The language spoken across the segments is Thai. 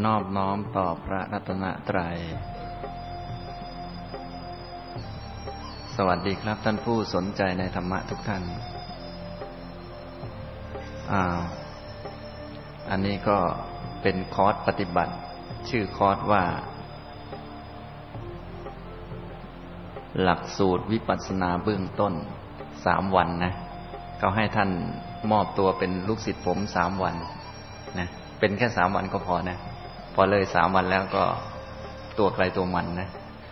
นอบน้อมต่อพระรัตนตรัยสวัสดีครับท่านผู้สนใจในธรรมะทุกท่านอันนี้ก็เป็นคอร์สปฏิบัติชื่อคอร์สว่าหลักสูตรวิปัสสนาเบื้องต้น3 วันนะเขาให้ท่านมอบตัวเป็นลูกศิษย์ผม3 วันนะเป็นแค่3 วันก็พอนะพอเลย3 วันแล้วก็ตัวใครตัวมันนะ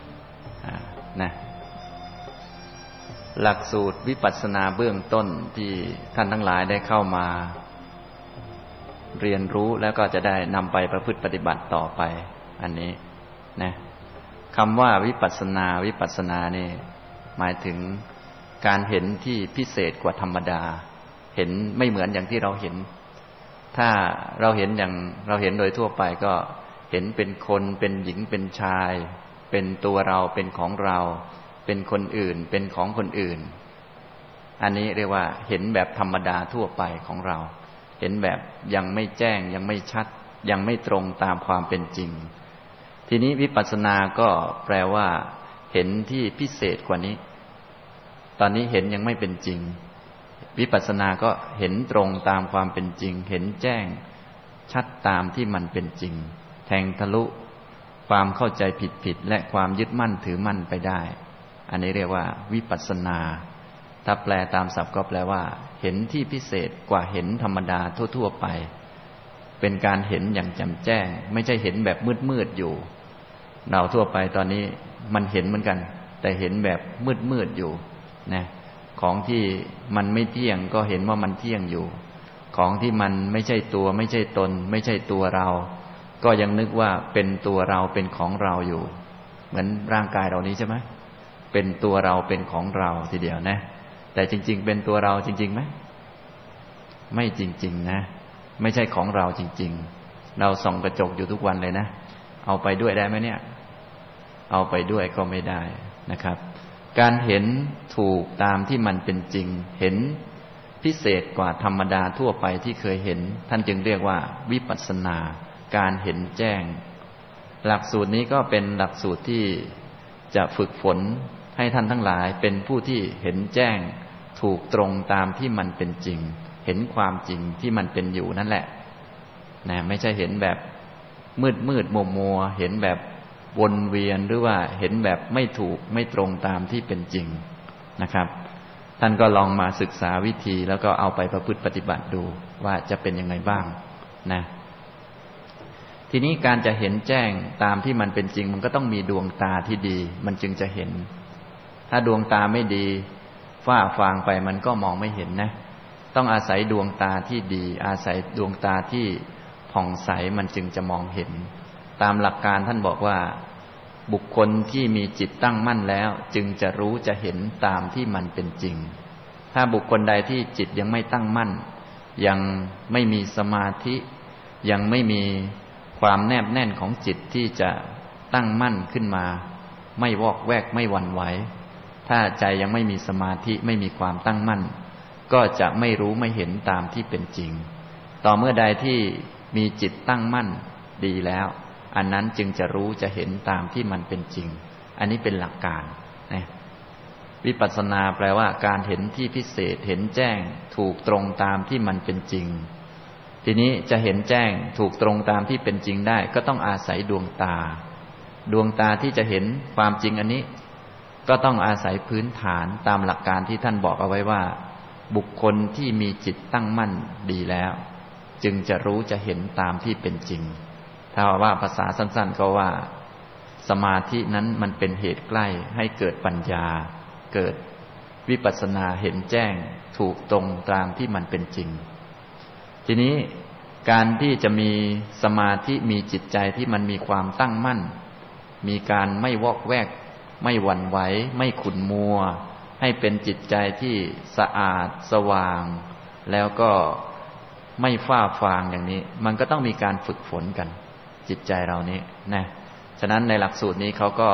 หลักสูตรวิปัสสนาเบื้องต้นที่ท่านทั้งหลายได้เข้ามาเรียนรู้แล้วก็จะได้นำไปประพฤติปฏิบัติต่อไปอันนี้นะคำว่าวิปัสสนานี่หมายถึงการเห็นที่พิเศษกว่าธรรมดาเห็นไม่เหมือนอย่างที่เราเห็นถ้าเราเห็นอย่างเราเห็นโดยทั่วไปก็เห็นเป็นคนเป็นหญิงเป็นชายเป็นตัวเราเป็นของเราเป็นคนอื่นเป็นของคนอื่นอันนี้เรียกว่าเห็นแบบธรรมดาทั่วไปของเราเห็นแบบยังไม่แจ้งยังไม่ชัดยังไม่ตรงตามความเป็นจริงทีนี้วิปัสสนาก็แปลว่าเห็นที่พิเศษกว่านี้ตอนนี้เห็นยังไม่เป็นจริงวิปัสสนาก็เห็นตรงตามความเป็นจริงเห็นแจ้งชัดตามที่มันเป็นจริงแทงทะลุความเข้าใจผิดและความยึดมั่นถือมั่นไปได้อันนี้เรียกว่าวิปัสสนาถ้าแปลตามศัพท์ก็แปลว่าเห็นที่พิเศษกว่าเห็นธรรมดาทั่วๆไปเป็นการเห็นอย่างแจ่มแจ้งไม่ใช่เห็นแบบมืดๆอยู่เราทั่วไปตอนนี้มันเห็นเหมือนกันแต่เห็นแบบมืดๆอยู่นะของที่มันไม่เที่ยงก็เห็นว่ามันเที่ยงอยู่ของที่มันไม่ใช่ตัวไม่ใช่ตนไม่ใช่ตัวเราก็ยังนึกว่าเป็นตัวเราเป็นของเราอยู่เหมือนร่างกายเรานี้ใช่ไหมเป็นตัวเราเป็นของเราทีเดียวนะแต่จริงๆเป็นตัวเราจริงๆไหมไม่จริงๆนะไม่ใช่ของเราจริงๆเราส่องกระจกอยู่ทุกวันเลยนะเอาไปด้วยได้ไหมเนี่ยเอาไปด้วยก็ไม่ได้นะครับการเห็นถูกตามที่มันเป็นจริงเห็นพิเศษกว่าธรรมดาทั่วไปที่เคยเห็นท่านจึงเรียกว่าวิปัสสนาการเห็นแจ้งหลักสูตรนี้ก็เป็นหลักสูตรที่จะฝึกฝนให้ท่านทั้งหลายเป็นผู้ที่เห็นแจ้งถูกตรงตามที่มันเป็นจริงเห็นความจริงที่มันเป็นอยู่นั่นแหละนะไม่ใช่เห็นแบบมืดมัวเห็นแบบวนเวียนหรือว่าเห็นแบบไม่ถูกไม่ตรงตามที่เป็นจริงนะครับท่านก็ลองมาศึกษาวิธีแล้วก็เอาไปประพฤติปฏิบัติดูว่าจะเป็นยังไงบ้างนะทีนี้การจะเห็นแจ้งตามที่มันเป็นจริงมันก็ต้องมีดวงตาที่ดีมันจึงจะเห็นถ้าดวงตาไม่ดีฝ้าฟางไปมันก็มองไม่เห็นนะต้องอาศัยดวงตาที่ดีอาศัยดวงตาที่ผ่องใสมันจึงจะมองเห็นตามหลักการท่านบอกว่าบุคคลที่มีจิตตั้งมั่นแล้วจึงจะรู้จะเห็นตามที่มันเป็นจริงถ้าบุคคลใดที่จิตยังไม่ตั้งมั่นยังไม่มีสมาธิยังไม่มีความแนบแน่นของจิตที่จะตั้งมั่นขึ้นมาไม่วอกแวกไม่หวั่นไหวถ้าใจยังไม่มีสมาธิไม่มีความตั้งมั่นก็จะไม่รู้ไม่เห็นตามที่เป็นจริงต่อเมื่อใดที่มีจิตตั้งมั่นดีแล้วอันนั้นจึงจะรู้จะเห็นตามที่มันเป็นจริงอันนี้เป็นหลักการนะวิปัสสนาแปลว่าการเห็นที่พิเศษเห็นแจ้งถูกตรงตามที่มันเป็นจริงทีนี้จะเห็นแจ้งถูกตรงตามที่เป็นจริงได้ก็ต้องอาศัยดวงตาดวงตาที่จะเห็นความจริงอันนี้ก็ต้องอาศัยพื้นฐานตามหลักการที่ท่านบอกเอาไว้ว่าบุคคลที่มีจิตตั้งมั่นดีแล้วจึงจะรู้จะเห็นตามที่เป็นจริงถ้าว่าภาษาสั้นๆก็ว่าสมาธินั้นมันเป็นเหตุใกล้ให้เกิดปัญญาเกิดวิปัสสนาเห็นแจ้งถูกตรงตามที่มันเป็นจริงทีนี้การที่จะมีสมาธิมีจิตใจที่มันมีความตั้งมั่นมีการไม่วอกแวกไม่หวั่นไหวไม่ขุ่นมัวให้เป็นจิตใจที่สะอาดสว่างแล้วก็ไม่ฟ้าฟางอย่างนี้มันก็ต้องมีการฝึกฝนกันจิตใจเรานี้นะฉะนั้นในหลักสูตรนี้เขาก็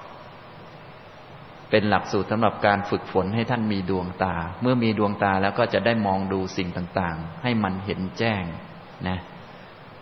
เป็นหลักสูตรสำหรับการฝึกฝนให้ท่านมีดวงตาเมื่อมีดวงตาแล้วก็จะได้มองดูสิ่งต่างๆให้มันเห็นแจ้งนะ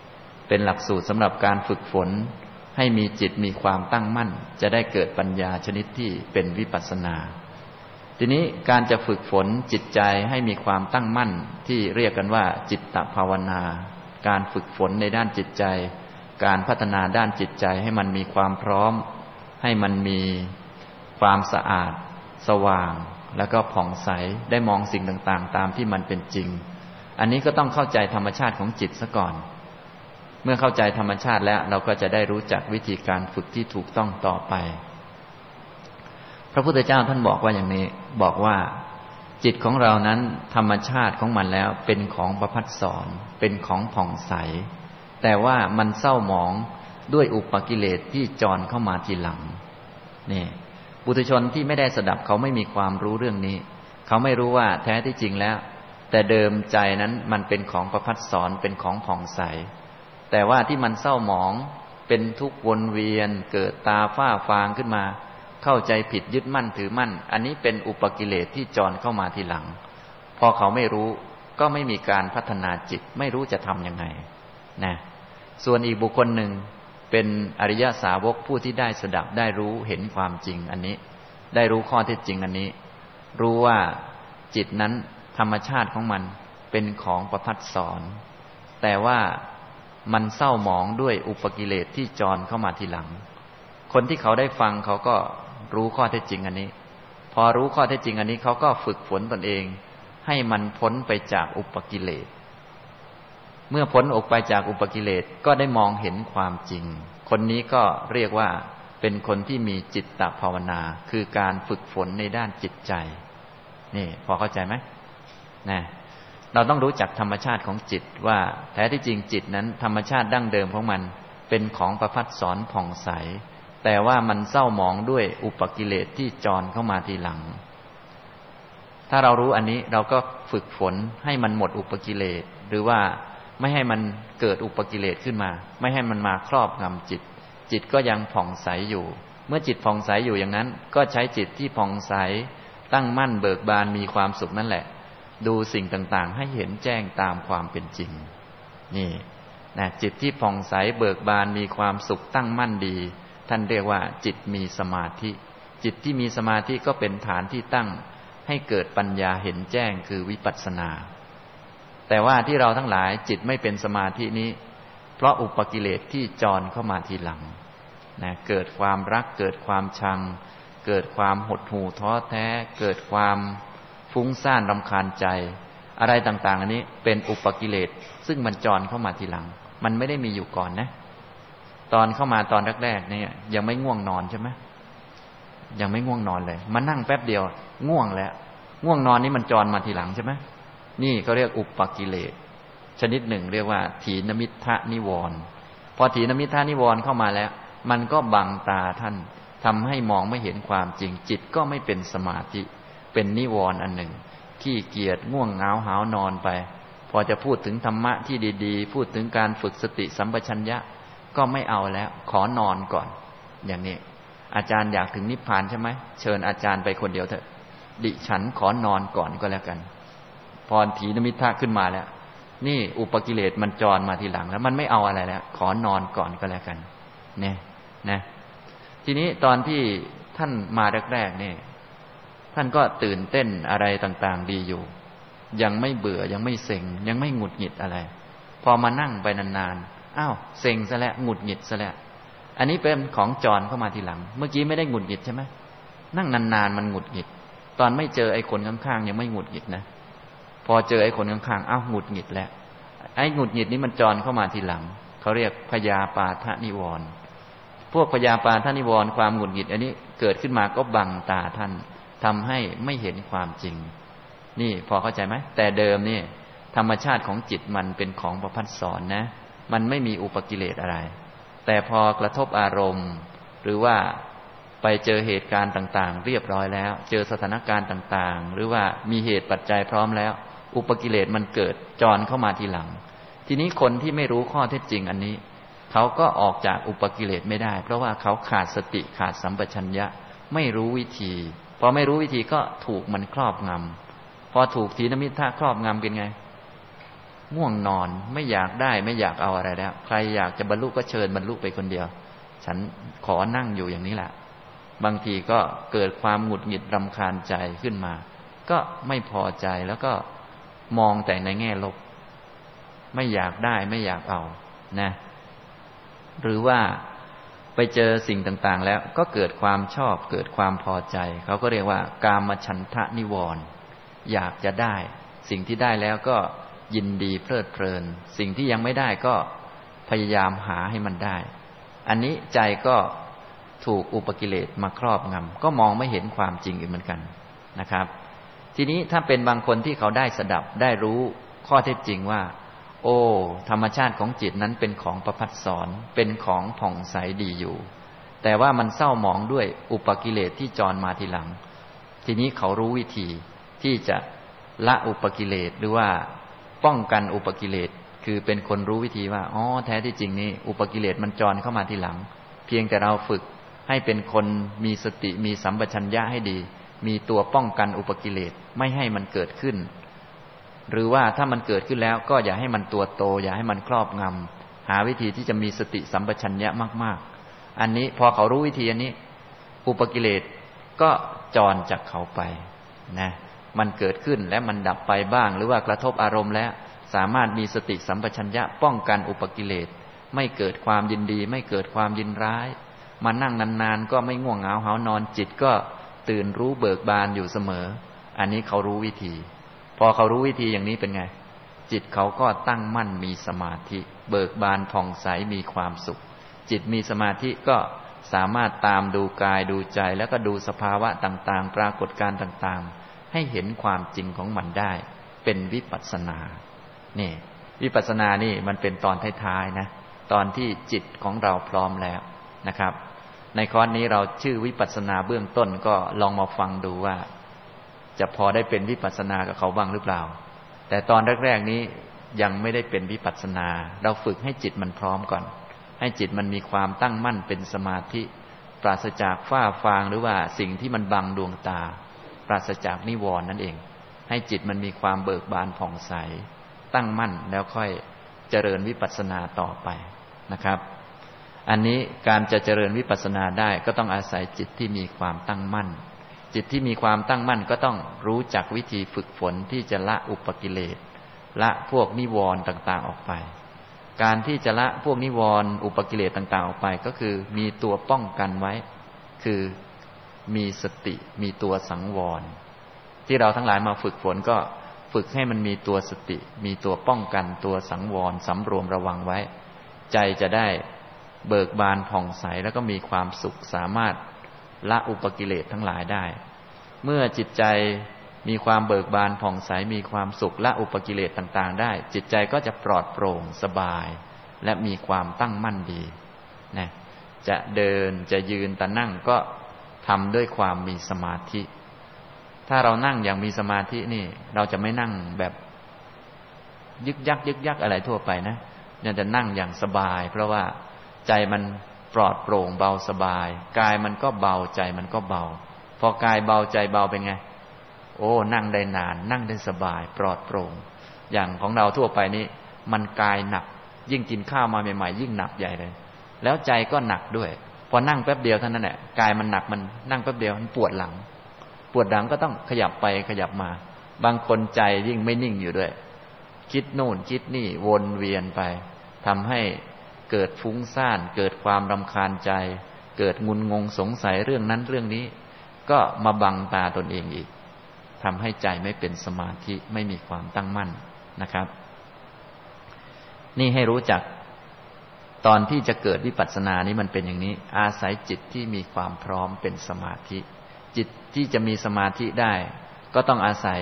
เป็นหลักสูตรสำหรับการฝึกฝนให้มีจิตมีความตั้งมั่นจะได้เกิดปัญญาชนิดที่เป็นวิปัสสนาทีนี้การจะฝึกฝนจิตใจให้มีความตั้งมั่นที่เรียกกันว่าจิตตภาวนาการฝึกฝนในด้านจิตใจการพัฒนาด้านจิตใจให้มันมีความพร้อมให้มันมีความสะอาดสว่างแล้วก็ผ่องใสได้มองสิ่งต่างๆตามที่มันเป็นจริงอันนี้ก็ต้องเข้าใจธรรมชาติของจิตซะก่อนเมื่อเข้าใจธรรมชาติแล้วเราก็จะได้รู้จักวิธีการฝึกที่ถูกต้องต่อไปพระพุทธเจ้าท่านบอกว่าอย่างนี้บอกว่าจิตของเรานั้นธรรมชาติของมันแล้วเป็นของประภัสสรเป็นของผ่องใสแต่ว่ามันเศร้าหมองด้วยอุปกิเลสที่จรเข้ามาทีหลังนี่ปุถุชนที่ไม่ได้สดับเขาไม่มีความรู้เรื่องนี้เขาไม่รู้ว่าแท้ที่จริงแล้วแต่เดิมใจนั้นมันเป็นของประภัสสรเป็นของผ่องใสแต่ว่าที่มันเศร้าหมองเป็นทุกข์วนเวียนเกิดตาฝ้าฟางขึ้นมาเข้าใจผิดยึดมั่นถือมั่นอันนี้เป็นอุปกิเลสที่จรเข้ามาทีหลังพอเขาไม่รู้ก็ไม่มีการพัฒนาจิตไม่รู้จะทำยังไงนะส่วนอีกบุคคลหนึ่งเป็นอริยสาวกผู้ที่ได้สดับได้รู้เห็นความจริงอันนี้ได้รู้ข้อเท็จจริงอันนี้รู้ว่าจิตนั้นธรรมชาติของมันเป็นของประภัสสรแต่ว่ามันเศร้าหมองด้วยอุปกิเลสที่จรเข้ามาทีหลังคนที่เขาได้ฟังเขาก็รู้ข้อเท็จจริงอันนี้พอรู้ข้อเท็จจริงอันนี้เขาก็ฝึกฝนตนเองให้มันพ้นไปจากอุปกิเลสเมื่อพ้นออกไปจากอุปกิเลสก็ได้มองเห็นความจริงคนนี้ก็เรียกว่าเป็นคนที่มีจิตตภาวนาคือการฝึกฝนในด้านจิตใจนี่พอเข้าใจไหมนะเราต้องรู้จักธรรมชาติของจิตว่าแท้ที่จริงจิตนั้นธรรมชาติดั้งเดิมของมันเป็นของประภัสสรผ่องใสแต่ว่ามันเศร้าหมองด้วยอุปกิเลสที่จรเข้ามาทีหลังถ้าเรารู้อันนี้เราก็ฝึกฝนให้มันหมดอุปกิเลสหรือว่าไม่ให้มันเกิดอุปกิเลสขึ้นมาไม่ให้มันมาครอบงำจิตจิตก็ยังผ่องใสอยู่เมื่อจิตผ่องใสอยู่อย่างนั้นก็ใช้จิตที่ผ่องใสตั้งมั่นเบิกบานมีความสุขนั่นแหละดูสิ่งต่างๆให้เห็นแจ้งตามความเป็นจริงนี่นะจิตที่ผ่องใสเบิกบานมีความสุขตั้งมั่นดีท่านเรียกว่าจิตมีสมาธิจิตที่มีสมาธิก็เป็นฐานที่ตั้งให้เกิดปัญญาเห็นแจ้งคือวิปัสสนาแต่ว่าที่เราทั้งหลายจิตไม่เป็นสมาธินี้เพราะอุปกิเลสที่จรเข้ามาทีหลังนะเกิดความรักเกิดความชังเกิดความหดหู่ท้อแท้เกิดความฟุ้งซ่านรำคาญใจอะไรต่างๆอันนี้เป็นอุปกิเลสซึ่งมันจรเข้ามาทีหลังมันไม่ได้มีอยู่ก่อนนะตอนเข้ามาตอนแรกๆเนี่ยยังไม่ง่วงนอนใช่ไหมยังไม่ง่วงนอนเลยมานั่งแป๊บเดียวง่วงแล้วง่วงนอนนี่มันจรมาทีหลังใช่ไหมนี่ก็เรียกอุปกิเลสชนิดหนึ่งเรียกว่าถีนมิทธนิวรณ์พอถีนมิทธนิวรณ์เข้ามาแล้วมันก็บังตาท่านทำให้มองไม่เห็นความจริงจิตก็ไม่เป็นสมาธิเป็นนิวรณ์อันหนึ่งขี้เกียจง่วงเหงาหาวนอนไปพอจะพูดถึงธรรมะที่ดีๆพูดถึงการฝึกสติสัมปชัญญะก็ไม่เอาแล้วขอนอนก่อนอย่างนี้อาจารย์อยากถึงนิพพานใช่ไหมเชิญอาจารย์ไปคนเดียวเถอะดิฉันขอนอนก่อนก็แล้วกันพอถีนมิทธะขึ้นมาแล้วนี่อุปกิเลสมันจรมาทีหลังแล้วมันไม่เอาอะไรแล้วขอนอนก่อนก็แล้วกันเนี่ยนะทีนี้ตอนที่ท่านมาแรกๆเนี่ยท่านก็ตื่นเต้นอะไรต่างๆดีอยู่ยังไม่เบื่อยังไม่เซ็งยังไม่หงุดหงิดอะไรพอมานั่งไปนานๆอ้าวเซ็งซะแล้วหงุดหงิดซะแล้วอันนี้เป็นของจรเข้ามาทีหลังเมื่อกี้ไม่ได้หงุดหงิดใช่ไหมนั่งนานๆมันหงุดหงิดตอนไม่เจอไอ้คนข้างๆยังไม่หงุดหงิดนะพอเจอไอ้คนข้างๆอ้าวหงุดหงิดแล้วไอ้หงุดหงิดนี้มันจรเข้ามาทีหลังเขาเรียกพยาปาทนิวรณ์พวกพยาปาทนิวรณ์ความหงุดหงิดอันนี้เกิดขึ้นมาก็บังตาท่านทำให้ไม่เห็นความจริงนี่พอเข้าใจไหมแต่เดิมนี่ธรรมชาติของจิตมันเป็นของประภัสสรนะมันไม่มีอุปกิเลสอะไรแต่พอกระทบอารมณ์หรือว่าไปเจอเหตุการณ์ต่างๆเรียบร้อยแล้วเจอสถานการณ์ต่างๆหรือว่ามีเหตุปัจจัยพร้อมแล้วอุปกิเลสมันเกิดจรเข้ามาทีหลังทีนี้คนที่ไม่รู้ข้อเท็จจริงอันนี้เขาก็ออกจากอุปกิเลสไม่ได้เพราะว่าเขาขาดสติขาดสัมปชัญญะไม่รู้วิธีพอไม่รู้วิธีก็ถูกมันครอบงำพอถูกถีนมิทธะครอบงำเป็นไงง่วงนอนไม่อยากได้ไม่อยากเอาอะไรแล้วใครอยากจะบรรลุก็เชิญบรรลุไปคนเดียวฉันขอนั่งอยู่อย่างนี้แหละบางทีก็เกิดความหงุดหงิดรำคาญใจขึ้นมาก็ไม่พอใจแล้วก็มองแต่ในแง่ลบไม่อยากได้ไม่อยากเอานะหรือว่าไปเจอสิ่งต่างๆแล้วก็เกิดความชอบเกิดความพอใจเขาก็เรียกว่ากามฉันทะนิวรณ์อยากจะได้สิ่งที่ได้แล้วก็ยินดีเพลิดเพลินสิ่งที่ยังไม่ได้ก็พยายามหาให้มันได้อันนี้ใจก็ถูกอุปกิเลสมาครอบงำก็มองไม่เห็นความจริงอีกเหมือนกันนะครับทีนี้ถ้าเป็นบางคนที่เขาได้สดับได้รู้ข้อเท็จจริงว่าโอ้ธรรมชาติของจิตนั้นเป็นของประภัสสรเป็นของผ่องใสดีอยู่แต่ว่ามันเศร้าหมองด้วยอุปกิเลสที่จรมาทีหลังทีนี้เขารู้วิธีที่จะละอุปกิเลสหรือว่าป้องกันอุปกิเลสคือเป็นคนรู้วิธีว่าอ๋อแท้ที่จริงนี่อุปกิเลสมันจรเข้ามาทีหลังเพียงแต่เราฝึกให้เป็นคนมีสติมีสัมปชัญญะให้ดีมีตัวป้องกันอุปกิเลสไม่ให้มันเกิดขึ้นหรือว่าถ้ามันเกิดขึ้นแล้วก็อย่าให้มันตัวโตอย่าให้มันครอบงำหาวิธีที่จะมีสติสัมปชัญญะมากๆอันนี้พอเขารู้วิธีอันนี้อุปกิเลสก็จรจากเขาไปนะมันเกิดขึ้นและมันดับไปบ้างหรือว่ากระทบอารมณ์แล้วสามารถมีสติสัมปชัญญะป้องกันอุปกิเลสไม่เกิดความยินดีไม่เกิดความยินร้ายมานั่งนานๆก็ไม่ง่วงเหงาหานอนจิตก็ตื่นรู้เบิกบานอยู่เสมออันนี้เขารู้วิธีพอเขารู้วิธีอย่างนี้เป็นไงจิตเขาก็ตั้งมั่นมีสมาธิเบิกบานผ่องใสมีความสุขจิตมีสมาธิก็สามารถตามดูกายดูใจแล้วก็ดูสภาวะต่างๆปรากฏการณ์ต่างๆให้เห็นความจริงของมันได้เป็นวิปัสสนานี่วิปัสสนานี่มันเป็นตอนท้ายๆนะตอนที่จิตของเราพร้อมแล้วนะครับในคอร์สนี้เราชื่อวิปัสสนาเบื้องต้นก็ลองมาฟังดูว่าจะพอได้เป็นวิปัสสนากับเขาบ้างหรือเปล่าแต่ตอนแรกๆนี้ยังไม่ได้เป็นวิปัสสนาเราฝึกให้จิตมันพร้อมก่อนให้จิตมันมีความตั้งมั่นเป็นสมาธิปราศจากฝ้าฟางหรือว่าสิ่งที่มันบังดวงตาปราศจากนิวรณ์นั่นเองให้จิตมันมีความเบิกบานผ่องใสตั้งมั่นแล้วค่อยเจริญวิปัสสนาต่อไปนะครับอันนี้การจะเจริญวิปัสสนาได้ก็ต้องอาศัยจิตที่มีความตั้งมั่นจิตที่มีความตั้งมั่นก็ต้องรู้จักวิธีฝึกฝนที่จะละอุปกิเลสละพวกนิวรณ์ต่างๆออกไปการที่จะละพวกนิวรณ์อุปกิเลสต่างๆออกไปก็คือมีตัวป้องกันไว้คือมีสติมีตัวสังวรที่เราทั้งหลายมาฝึกฝนก็ฝึกให้มันมีตัวสติมีตัวป้องกันตัวสังวรสำรวมระวังไว้ใจจะได้เบิกบานผ่องใสแล้วก็มีความสุขสามารถละอุปกิเลสทั้งหลายได้เมื่อจิตใจมีความเบิกบานผ่องใสมีความสุขละอุปกิเลสต่างๆได้จิตใจก็จะปลอดโปร่งสบายและมีความตั้งมั่นดีนะจะเดินจะยืนแต่นั่งก็ทำด้วยความมีสมาธิถ้าเรานั่งอย่างมีสมาธินี่เราจะไม่นั่งแบบยึกยักอะไรทั่วไปนะเนี่ยจะนั่งอย่างสบายเพราะว่าใจมันปลอดโปร่งเบาสบายกายมันก็เบาใจมันก็เบาพอกายเบาใจเบาเป็นไงโอ้นั่งได้นานนั่งได้สบายปลอดโปร่งอย่างของเราทั่วไปนี่มันกายหนักยิ่งกินข้าวมาใหม่ๆยิ่งหนักใหญ่เลยแล้วใจก็หนักด้วยพอนั่งแป๊บเดียวเท่านั้นแหละกายมันหนักมันนั่งแป๊บเดียวมันปวดหลังก็ต้องขยับไปขยับมาบางคนใจยิ่งไม่นิ่งอยู่ด้วยคิดโน่นคิดนี่วนเวียนไปทำให้เกิดฟุ้งซ่านเกิดความรำคาญใจเกิดงุนงงสงสัยเรื่องนั้นเรื่องนี้ก็มาบังตาตนเองอีกทำให้ใจไม่เป็นสมาธิไม่มีความตั้งมั่นนะครับนี่ให้รู้จักตอนที่จะเกิดวิปัสสนานี้มันเป็นอย่างนี้อาศัยจิตที่มีความพร้อมเป็นสมาธิจิตที่จะมีสมาธิได้ก็ต้องอาศัย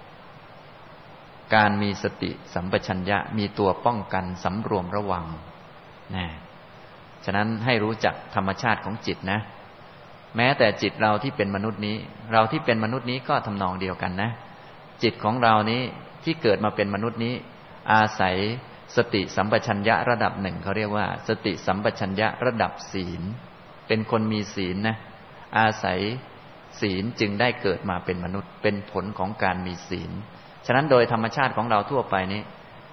การมีสติสัมปชัญญะมีตัวป้องกันสำรวมระวังนะฉะนั้นให้รู้จักธรรมชาติของจิตนะแม้แต่จิตเราที่เป็นมนุษย์นี้เราที่เป็นมนุษย์นี้ก็ทำนองเดียวกันนะจิตของเรานี้ที่เกิดมาเป็นมนุษย์นี้อาศัยสติสัมปชัญญะระดับหนึ่งเขาเรียกว่าสติสัมปชัญญะระดับศีลเป็นคนมีศีลนะอาศัยศีลจึงได้เกิดมาเป็นมนุษย์เป็นผลของการมีศีลฉะนั้นโดยธรรมชาติของเราทั่วไปนี้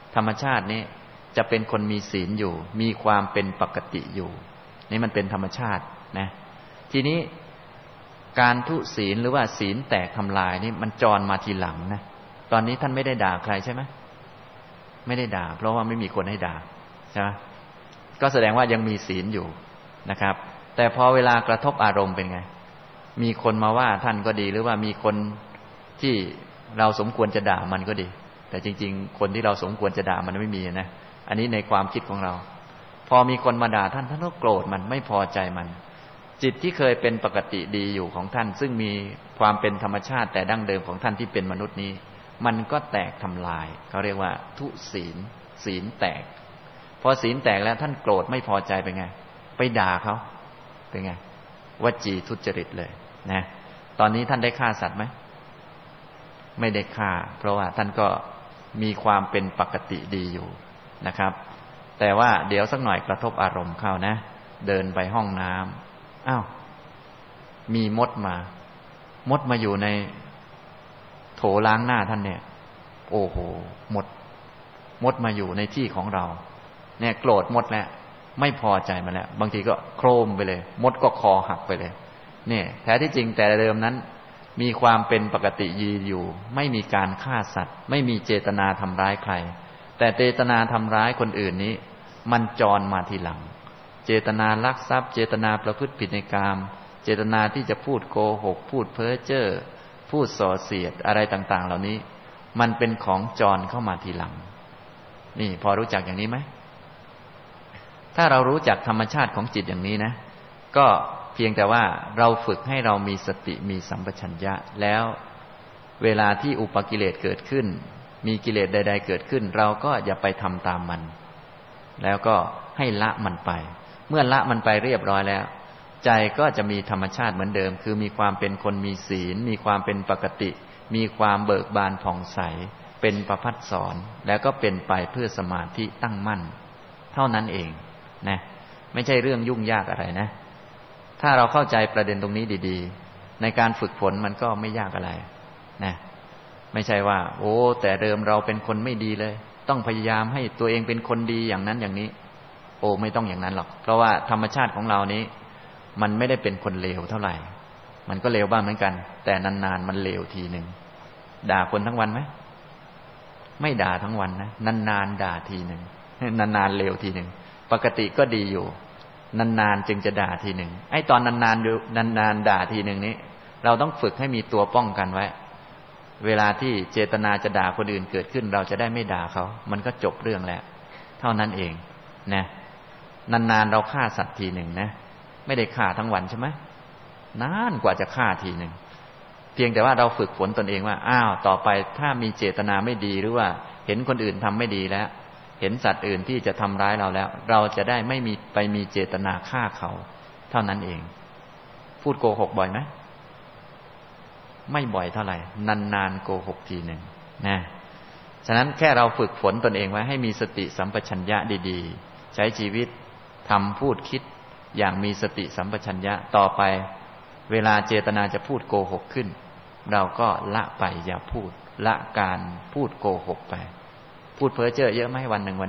ธรรมชาตินี้จะเป็นคนมีศีลอยู่มีความเป็นปกติอยู่นี่มันเป็นธรรมชาตินะทีนี้การทุศีลหรือว่าศีลแตกทำลายนี่มันจรมาทีหลังนะตอนนี้ท่านไม่ได้ด่าใครใช่ไหมไม่ได้ด่าเพราะว่าไม่มีคนให้ด่าใช่ไหมก็แสดงว่ายังมีศีลอยู่นะครับแต่พอเวลากระทบอารมณ์เป็นไงมีคนมาว่าท่านก็ดีหรือว่ามีคนที่เราสมควรจะด่ามันก็ดีแต่จริงๆคนที่เราสมควรจะด่ามันไม่มีนะอันนี้ในความคิดของเราพอมีคนมาด่าท่านก็โกรธมันไม่พอใจมันจิตที่เคยเป็นปกติดีอยู่ของท่านซึ่งมีความเป็นธรรมชาติแต่ดั้งเดิมของท่านที่เป็นมนุษย์นี้มันก็แตกทำลายเขาเรียกว่าทุศีลศีลแตกพอศีลแตกแล้วท่านโกรธไม่พอใจเป็นไงไปด่าเขาเป็นไงวจีทุจริตเลยนะตอนนี้ท่านได้ฆ่าสัตว์ไหมไม่ได้ฆ่าเพราะว่าท่านก็มีความเป็นปกติดีอยู่นะครับแต่ว่าเดี๋ยวสักหน่อยกระทบอารมณ์เข้านะเดินไปห้องน้ำอ้าวมีมดมาอยู่ในโถล้างหน้าท่านเนี่ยโอ้โหมดมาอยู่ในที่ของเราเนี่ยโกรธมดแล้วไม่พอใจมันแล้วบางทีก็โครมไปเลยมดก็คอหักไปเลยเนี่ยแท้ที่จริงแต่เดิมนั้นมีความเป็นปกติยีอยู่ไม่มีการฆ่าสัตว์ไม่มีเจตนาทำร้ายใครแต่เจตนาทำร้ายคนอื่นนี้มันจรมาทีหลังเจตนาลักทรัพย์เจตนาประพฤติผิดในกามเจตนาที่จะพูดโกหกพูดเพ้อเจ้อพูดส่อเสียดอะไรต่างๆเหล่านี้มันเป็นของจรเข้ามาทีหลังนี่พอรู้จักอย่างนี้ไหมถ้าเรารู้จักธรรมชาติของจิตอย่างนี้นะก็เพียงแต่ว่าเราฝึกให้เรามีสติมีสัมปชัญญะแล้วเวลาที่อุปกิเลสเกิดขึ้นมีกิเลสใดๆเกิดขึ้นเราก็อย่าไปทำตามมันแล้วก็ให้ละมันไปเมื่อละมันไปเรียบร้อยแล้วใจก็จะมีธรรมชาติเหมือนเดิมคือมีความเป็นคนมีศีลมีความเป็นปกติมีความเบิกบานผ่องใสเป็นประภัสสรแล้วก็เป็นไปเพื่อสมาธิตั้งมั่นเท่านั้นเองนะไม่ใช่เรื่องยุ่งยากอะไรนะถ้าเราเข้าใจประเด็นตรงนี้ดีๆในการฝึกฝนมันก็ไม่ยากอะไรนะไม่ใช่ว่าโอ้แต่เดิมเราเป็นคนไม่ดีเลยต้องพยายามให้ตัวเองเป็นคนดีอย่างนั้นอย่างนี้โอ้ไม่ต้องอย่างนั้นหรอกเพราะว่าธรรมชาติของเรานี้มันไม่ได้เป็นคนเลวเท่าไหร่มันก็เลวบ้างเหมือนกันแต่นานๆมันเลวทีหนึ่งด่าคนทั้งวันไหมไม่ด่าทั้งวันนะนานๆด่าทีหนึ่งนานๆเลวทีหนึ่งปกติก็ดีอยู่นานๆจึงจะด่าทีหนึ่งไอ้ตอนนานๆด่าทีหนึ่งนี้เราต้องฝึกให้มีตัวป้องกันไว้เวลาที่เจตนาจะด่าคนอื่นเกิดขึ้นเราจะได้ไม่ด่าเขามันก็จบเรื่องแล้วเท่านั้นเองนะนานๆเราฆ่าสัตว์ทีหนึ่งนะไม่ได้ฆ่าทั้งวันใช่ไหมนานกว่าจะฆ่าทีหนึ่งเพียงแต่ว่าเราฝึกฝนตนเองว่าอ้าวต่อไปถ้ามีเจตนาไม่ดีหรือว่าเห็นคนอื่นทำไม่ดีแล้วเห็นสัตว์อื่นที่จะทำร้ายเราแล้วเราจะได้ไม่มีไปมีเจตนาฆ่าเขาเท่านั้นเองพูดโกหกบ่อยไหมไม่บ่อยเท่าไหร่นานๆโกหกทีหนึ่งนะฉะนั้นแค่เราฝึกฝนตนเองไว้ให้มีสติสัมปชัญญะดีๆใช้ชีวิตทำพูดคิดอย่างมีสติสัมปชัญญะต่อไปเวลาเจตนาจะพูดโกหกขึ้นเราก็ละไปอย่าพูดละการพูดโกหกไปพูดเพ้อเจ้อเยอะไหมวันหนึ่ง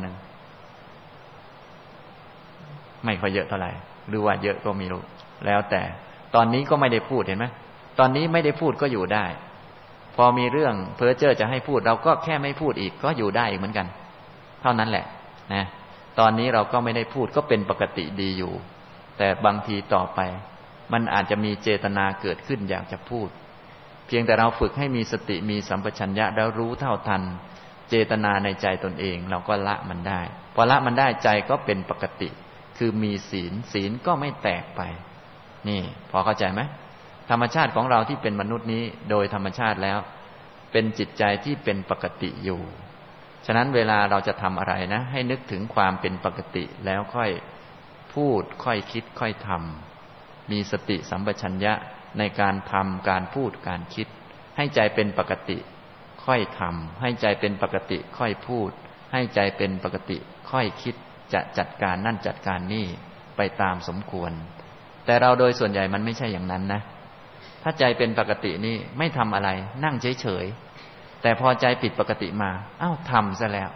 ไม่ค่อยเยอะเท่าไหร่หรือว่าเยอะก็ไม่รู้แล้วแต่ตอนนี้ก็ไม่ได้พูดเห็นไหมตอนนี้ไม่ได้พูดก็อยู่ได้พอมีเรื่องเพ้อเจ้อจะให้พูดเราก็แค่ไม่พูดอีกก็อยู่ได้อีกเหมือนกันเท่านั้นแหละนะตอนนี้เราก็ไม่ได้พูดก็เป็นปกติดีอยู่แต่บางทีต่อไปมันอาจจะมีเจตนาเกิดขึ้นอยากจะพูดเพียงแต่เราฝึกให้มีสติมีสัมปชัญญะแล้วรู้เท่าทันเจตนาในใจตนเองเราก็ละมันได้พอละมันได้ใจก็เป็นปกติคือมีศีลก็ไม่แตกไปนี่พอเข้าใจไหมธรรมชาติของเราที่เป็นมนุษย์นี้โดยธรรมชาติแล้วเป็นจิตใจที่เป็นปกติอยู่ฉะนั้นเวลาเราจะทำอะไรนะให้นึกถึงความเป็นปกติแล้วค่อยพูดค่อยคิดค่อยทำมีสติสัมปชัญญะในการทำการพูดการคิดให้ใจเป็นปกติค่อยทำให้ใจเป็นปกติค่อยพูดให้ใจเป็นปกติค่อยคิดจะจัดการนั่นจัดการนี่ไปตามสมควรแต่เราโดยส่วนใหญ่มันไม่ใช่อย่างนั้นนะถ้าใจเป็นปกตินี่ไม่ทำอะไรนั่งเฉยๆแต่พอใจผิดปกติมาอ้าวทำซะแล้ว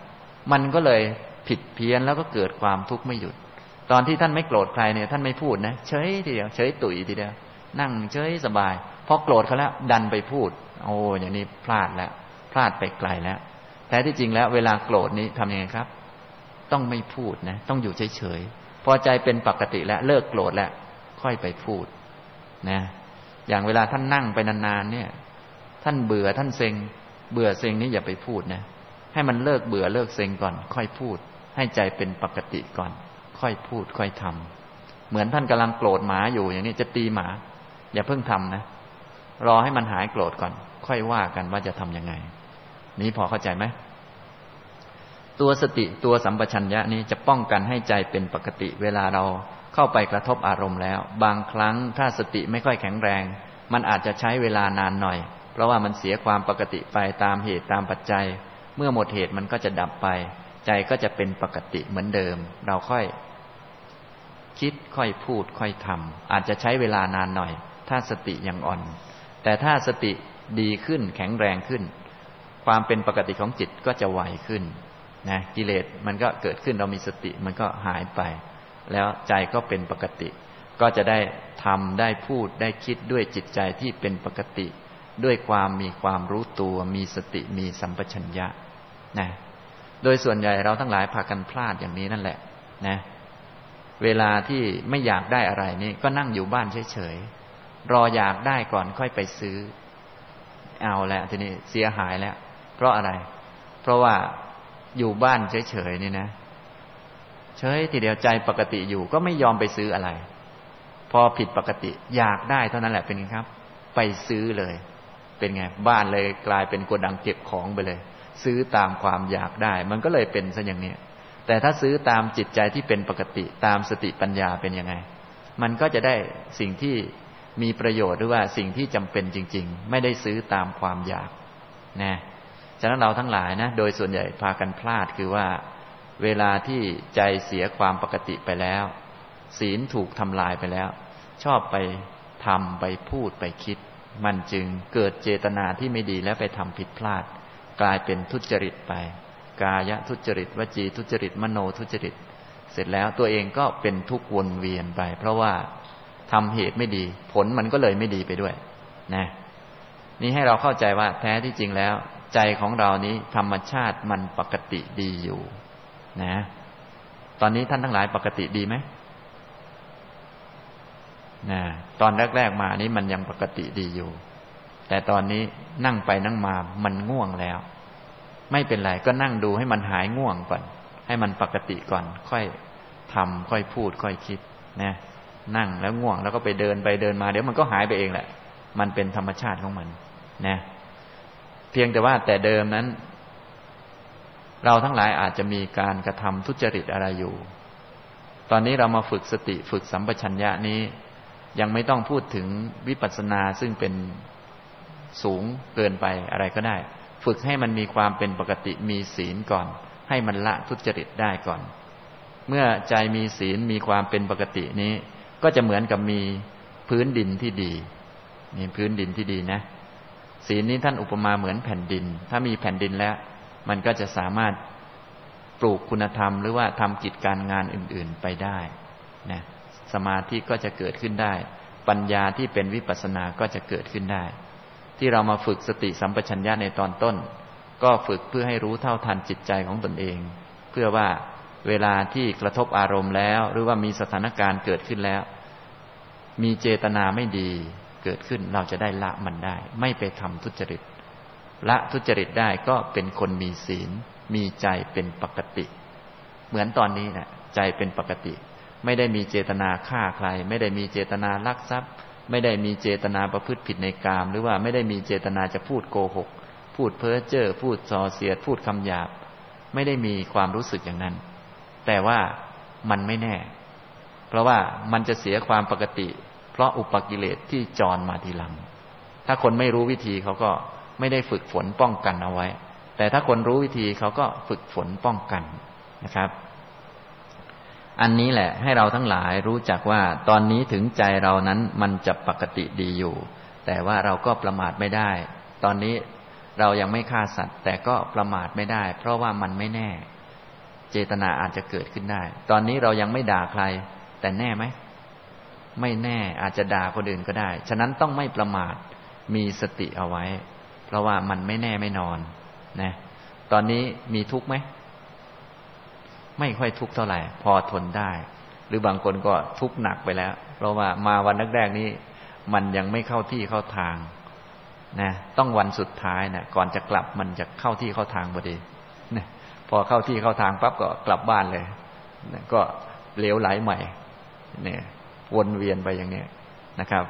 มันก็เลยผิดเพี้ยนแล้วก็เกิดความทุกข์ไม่หยุดตอนที่ท่านไม่โกรธใครเนี่ยท่านไม่พูดนะเฉยทีเดียวเฉยตุ๋ยทีเดียวนั่งเฉยสบายพอโกรธเขาแล้วดันไปพูดโอ้อย่างนี้พลาดแล้วพลาดไปไกลแล้วแท้ที่จริงแล้วเวลาโกรธนี้ทำยังไงครับต้องไม่พูดนะต้องอยู่เฉยๆพอใจเป็นปกติแล้วเลิกโกรธแล้วค่อยไปพูดนะอย่างเวลาท่านนั่งไปนานๆเนี่ยท่านเบื่อท่านเซ็งเบื่อเซ็งนี้อย่าไปพูดนะให้มันเลิกเบื่อเลิกเซ็งก่อนค่อยพูดให้ใจเป็นปกติก่อนค่อยพูดค่อยทำเหมือนท่านกำลังโกรธหมาอยู่อย่างนี้จะตีหมาอย่าเพิ่งทำนะรอให้มันหายโกรธก่อนค่อยว่ากันว่าจะทำยังไงนี้พอเข้าใจไหมตัวสติตัวสัมปชัญญะนี้จะป้องกันให้ใจเป็นปกติเวลาเราเข้าไปกระทบอารมณ์แล้วบางครั้งถ้าสติไม่ค่อยแข็งแรงมันอาจจะใช้เวลานานหน่อยเพราะว่ามันเสียความปกติไปตามเหตุตามปัจจัยเมื่อหมดเหตุมันก็จะดับไปใจก็จะเป็นปกติเหมือนเดิมเราค่อยคิดค่อยพูดค่อยทำอาจจะใช้เวลานานหน่อยถ้าสติยังอ่อนแต่ถ้าสติดีขึ้นแข็งแรงขึ้นความเป็นปกติของจิตก็จะไวขึ้นนะกิเลสมันก็เกิดขึ้นเรามีสติมันก็หายไปแล้วใจก็เป็นปกติก็จะได้ทำได้พูดได้คิดด้วยจิตใจที่เป็นปกติด้วยความมีความรู้ตัวมีสติมีสัมปชัญญะนะโดยส่วนใหญ่เราทั้งหลายพากันพลาดอย่างนี้นั่นแหละนะเวลาที่ไม่อยากได้อะไรนี่ก็นั่งอยู่บ้านเฉยๆรออยากได้ก่อนค่อยไปซื้อเอาแล้วทีนี้เสียหายแล้วเพราะอะไรเพราะว่าอยู่บ้านเฉยๆนี่นะเฉยทีเดียวใจปกติอยู่ก็ไม่ยอมไปซื้ออะไรพอผิดปกติอยากได้เท่านั้นแหละเป็นไงครับไปซื้อเลยเป็นไงบ้านเลยกลายเป็นโกดังเก็บของไปเลยซื้อตามความอยากได้มันก็เลยเป็นซะอย่างนี้แต่ถ้าซื้อตามจิตใจที่เป็นปกติตามสติปัญญาเป็นยังไงมันก็จะได้สิ่งที่มีประโยชน์หรือว่าสิ่งที่จำเป็นจริงๆไม่ได้ซื้อตามความอยากนะฉะนั้นเราทั้งหลายนะโดยส่วนใหญ่พากันพลาดคือว่าเวลาที่ใจเสียความปกติไปแล้วศีลถูกทำลายไปแล้วชอบไปทำไปพูดไปคิดมันจึงเกิดเจตนาที่ไม่ดีแล้วไปทำผิดพลาดกลายเป็นทุจริตไปกายทุจริตวจีทุจริตมโนทุจริตเสร็จแล้วตัวเองก็เป็นทุกข์วนเวียนไปเพราะว่าทำเหตุไม่ดีผลมันก็เลยไม่ดีไปด้วยนะนี่ให้เราเข้าใจว่าแท้ที่จริงแล้วใจของเรานี้ธรรมชาติมันปกติดีอยู่นะตอนนี้ท่านทั้งหลายปกติดีไหมนะตอนแรกๆมานี้มันยังปกติดีอยู่แต่ตอนนี้นั่งไปนั่งมามันง่วงแล้วไม่เป็นไรก็นั่งดูให้มันหายง่วงก่อนให้มันปกติก่อนค่อยทำค่อยพูดค่อยคิดนะนั่งแล้วง่วงแล้วก็ไปเดินไปเดินมาเดี๋ยวมันก็หายไปเองแหละมันเป็นธรรมชาติของมันนะเพียงแต่ว่าแต่เดิมนั้นเราทั้งหลายอาจจะมีการกระทำทุจริตอะไรอยู่ตอนนี้เรามาฝึกสติฝึกสัมปชัญญะนี้ยังไม่ต้องพูดถึงวิปัสสนาซึ่งเป็นสูงเกินไปอะไรก็ได้ฝึกให้มันมีความเป็นปกติมีศีลก่อนให้มันละทุจริตได้ก่อนเมื่อใจมีศีลมีความเป็นปกตินี้ก็จะเหมือนกับมีพื้นดินที่ดีมีพื้นดินที่ดีนะศีลนี้ท่านอุปมาเหมือนแผ่นดินถ้ามีแผ่นดินแล้วมันก็จะสามารถปลูกคุณธรรมหรือว่าทำกิจการงานอื่นๆไปได้นะสมาธิก็จะเกิดขึ้นได้ปัญญาที่เป็นวิปัสสนาก็จะเกิดขึ้นได้ที่เรามาฝึกสติสัมปชัญญะในตอนต้นก็ฝึกเพื่อให้รู้เท่าทันจิตใจของตนเองเพื่อว่าเวลาที่กระทบอารมณ์แล้วหรือว่ามีสถานการณ์เกิดขึ้นแล้วมีเจตนาไม่ดีเกิดขึ้นเราจะได้ละมันได้ไม่ไปทำทุจริตละทุจริตได้ก็เป็นคนมีศีลมีใจเป็นปกติเหมือนตอนนี้นะใจเป็นปกติไม่ได้มีเจตนาฆ่าใครไม่ได้มีเจตนาลักทรัพย์ไม่ได้มีเจตนาประพฤติผิดในกามหรือว่าไม่ได้มีเจตนาจะพูดโกหกพูดเพ้อเจ้อพูดส่อเสียดพูดคำหยาบไม่ได้มีความรู้สึกอย่างนั้นแต่ว่ามันไม่แน่เพราะว่ามันจะเสียความปกติเพราะอุปกิเลสที่จรมาทีหลังถ้าคนไม่รู้วิธีเขาก็ไม่ได้ฝึกฝนป้องกันเอาไว้แต่ถ้าคนรู้วิธีเขาก็ฝึกฝนป้องกันนะครับอันนี้แหละให้เราทั้งหลายรู้จักว่าตอนนี้ถึงใจเรานั้นมันจะปกติดีอยู่แต่ว่าเราก็ประมาทไม่ได้ตอนนี้เรายังไม่ฆ่าสัตว์แต่ก็ประมาทไม่ได้เพราะว่ามันไม่แน่เจตนาอาจจะเกิดขึ้นได้ตอนนี้เรายังไม่ด่าใครแต่แน่ไหมไม่แน่อาจจะด่าคนอื่นก็ได้ฉะนั้นต้องไม่ประมาทมีสติเอาไว้เพราะว่ามันไม่แน่ไม่นอนนะตอนนี้มีทุกข์ไหมไม่ค่อยทุกข์เท่าไหร่พอทนได้หรือบางคนก็ทุกข์หนักไปแล้วเพราะว่ามาวันแรกๆนี้มันยังไม่เข้าที่เข้าทางนะต้องวันสุดท้ายนะก่อนจะกลับมันจะเข้าที่เข้าทางพอดีนะพอเข้าที่เข้าทางปั๊บก็กลับบ้านเลยนะก็เหลวไหลใหม่เนี่ยวนเวียนไปอย่างนี้นะครับ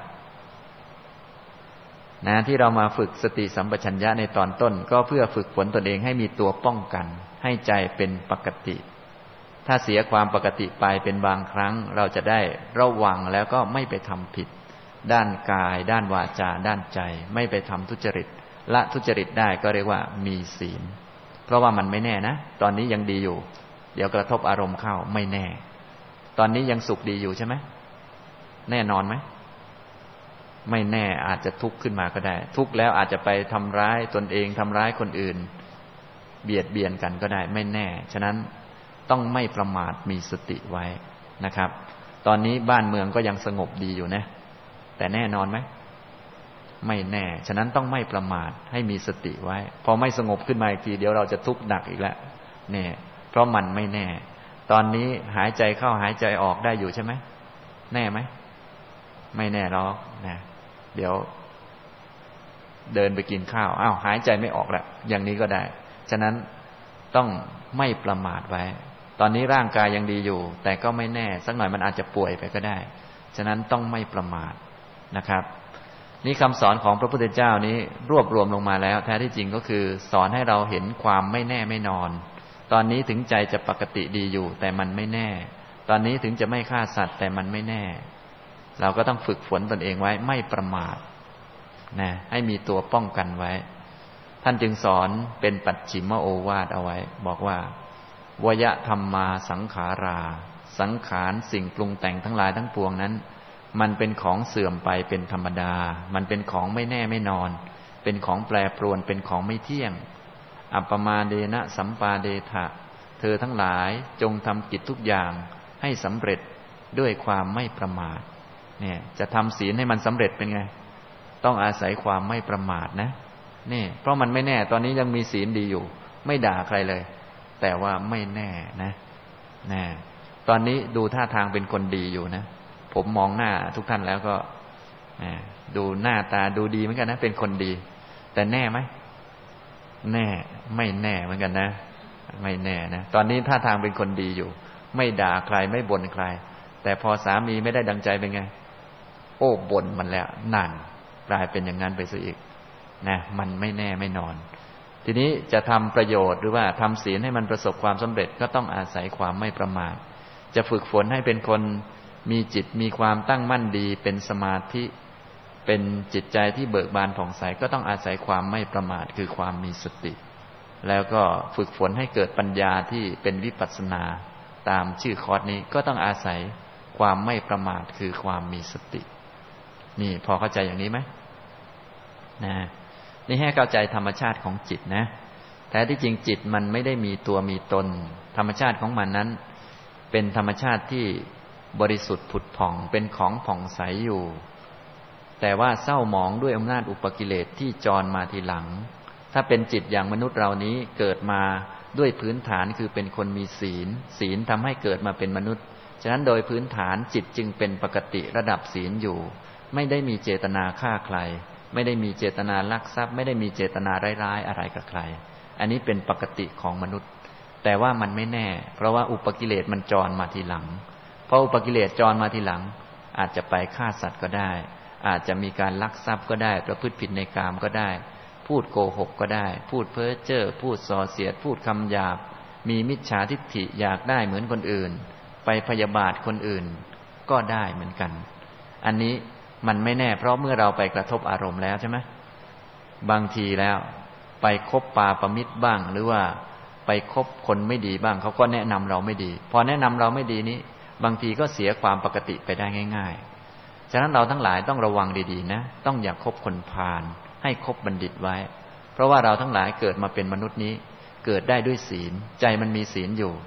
นะที่เรามาฝึกสติสัมปชัญญะในตอนต้นก็เพื่อฝึกฝนตนเองให้มีตัวป้องกันให้ใจเป็นปกติถ้าเสียความปกติไปเป็นบางครั้งเราจะได้ระวังแล้วก็ไม่ไปทำผิดด้านกายด้านวาจาด้านใจไม่ไปทำทุจริตละทุจริตได้ก็เรียกว่ามีศีลเพราะว่ามันไม่แน่นะตอนนี้ยังดีอยู่เดี๋ยวกระทบอารมณ์เข้าไม่แน่ตอนนี้ยังสุขดีอยู่ใช่ไหมแน่นอนไหมไม่แน่อาจจะทุกข์ขึ้นมาก็ได้ทุกข์แล้วอาจจะไปทำร้ายตนเองทำร้ายคนอื่นเบียดเบียนกันก็ได้ไม่แน่ฉะนั้นต้องไม่ประมาทมีสติไว้นะครับตอนนี้บ้านเมืองก็ยังสงบดีอยู่นะแต่แน่นอนไหมไม่แน่ฉะนั้นต้องไม่ประมาทให้มีสติไว้พอไม่สงบขึ้นมาอีกทีเดี๋ยวเราจะทุกข์หนักอีกแล้วเนี่ยเพราะมันไม่แน่ตอนนี้หายใจเข้าหายใจออกได้อยู่ใช่ไหมแน่ไหมไม่แน่หรอกนะเดี๋ยวเดินไปกินข้าวอ้าวหายใจไม่ออกแล้วอย่างนี้ก็ได้ฉะนั้นต้องไม่ประมาทไว้ตอนนี้ร่างกายยังดีอยู่แต่ก็ไม่แน่สักหน่อยมันอาจจะป่วยไปก็ได้ฉะนั้นต้องไม่ประมาทนะครับนี่คำสอนของพระพุทธเจ้านี้รวบรวมลงมาแล้วแท้ที่จริงก็คือสอนให้เราเห็นความไม่แน่ไม่นอนตอนนี้ถึงใจจะปกติดีอยู่แต่มันไม่แน่ตอนนี้ถึงจะไม่ฆ่าสัตว์แต่มันไม่แน่เราก็ต้องฝึกฝนตนเองไว้ไม่ประมาทนะให้มีตัวป้องกันไว้ท่านจึงสอนเป็นปัจฉิมโอวาทเอาไว้บอกว่าวยธัมมาสังขาราสังขารสิ่งปรุงแต่งทั้งหลายทั้งปวงนั้นมันเป็นของเสื่อมไปเป็นธรรมดามันเป็นของไม่แน่ไม่นอนเป็นของแปรปรวนเป็นของไม่เที่ยงอัปปมาเดนะสัมปาเดทะเธอทั้งหลายจงทำกิจทุกอย่างให้สำเร็จด้วยความไม่ประมาทเนี่ยจะทำศีลให้มันสำเร็จเป็นไงต้องอาศัยความไม่ประมาทนะนี่เพราะมันไม่แน่ตอนนี้ยังมีศีลดีอยู่ไม่ด่าใครเลยแต่ว่าไม่แน่นะตอนนี้ดูท่าทางเป็นคนดีอยู่นะผมมองหน้าทุกท่านแล้วก็ดูหน้าตาดูดีเหมือนกันนะเป็นคนดีแต่แน่ไหมแน่ไม่แน่เหมือนกันนะไม่แน่นะตอนนี้ท่าทางเป็นคนดีอยู่ไม่ด่าใครไม่บ่นใครแต่พอสามีไม่ได้ดังใจเป็นไงโอ้บ่นมันแล้วนั่นกลายเป็นอย่างนั้นไปซะอีกนะมันไม่แน่ไม่นอนทีนี้จะทำประโยชน์หรือว่าทำศีลให้มันประสบความสำเร็จก็ต้องอาศัยความไม่ประมาทจะฝึกฝนให้เป็นคนมีจิตมีความตั้งมั่นดีเป็นสมาธิเป็นจิตใจที่เบิกบานผ่องใสก็ต้องอาศัยความไม่ประมาทคือความมีสติแล้วก็ฝึกฝนให้เกิดปัญญาที่เป็นวิปัสสนาตามชื่อคอร์สนี้ก็ต้องอาศัยความไม่ประมาทคือความมีสตินี่พอเข้าใจอย่างนี้ไหมนะนี่ให้เข้าใจธรรมชาติของจิตนะแท้ที่จริงจิตมันไม่ได้มีตัวมีตนธรรมชาติของมันนั้นเป็นธรรมชาติที่บริสุทธิ์ผุดผ่องเป็นของผ่องใสอยู่แต่ว่าเศร้าหมองด้วยอำนาจอุปกิเลสที่จรมาทีหลังถ้าเป็นจิตอย่างมนุษย์เรานี้เกิดมาด้วยพื้นฐานคือเป็นคนมีศีลศีลทำให้เกิดมาเป็นมนุษย์ฉะนั้นโดยพื้นฐานจิตจึงเป็นปกติระดับศีลอยู่ไม่ได้มีเจตนาฆ่าใครไม่ได้มีเจตนาลักทรัพย์ไม่ได้มีเจตนาร้ายๆอะไรกับใครอันนี้เป็นปกติของมนุษย์แต่ว่ามันไม่แน่เพราะว่าอุปกิเลสมันจรมาทีหลังเพราะอุปกิเลสจรมาทีหลังอาจจะไปฆ่าสัตว์ก็ได้อาจจะมีการลักทรัพย์ก็ได้ประพฤติผิดในกามก็ได้พูดโกหกก็ได้พูดเพ้อเจ้อพูดส่อเสียดพูดคำหยาบมีมิจฉาทิฏฐิอยากได้เหมือนคนอื่นไปพยาบาทคนอื่นก็ได้เหมือนกันอันนี้มันไม่แน่เพราะเมื่อเราไปกระทบอารมณ์แล้วใช่ไหมบางทีแล้วไปคบปาปมิตรบ้างหรือว่าไปคบคนไม่ดีบ้างเขาก็แนะนำเราไม่ดีพอแนะนำเราไม่ดีนี้บางทีก็เสียความปกติไปได้ง่ายๆฉะนั้นเราทั้งหลายต้องระวังดีๆนะต้องอย่าคบคนพาลให้คบบัณฑิตไว้เพราะว่าเราทั้งหลายเกิดมาเป็นมนุษย์นี้เกิดได้ด้วยศีลใจมันมีศีลอยู่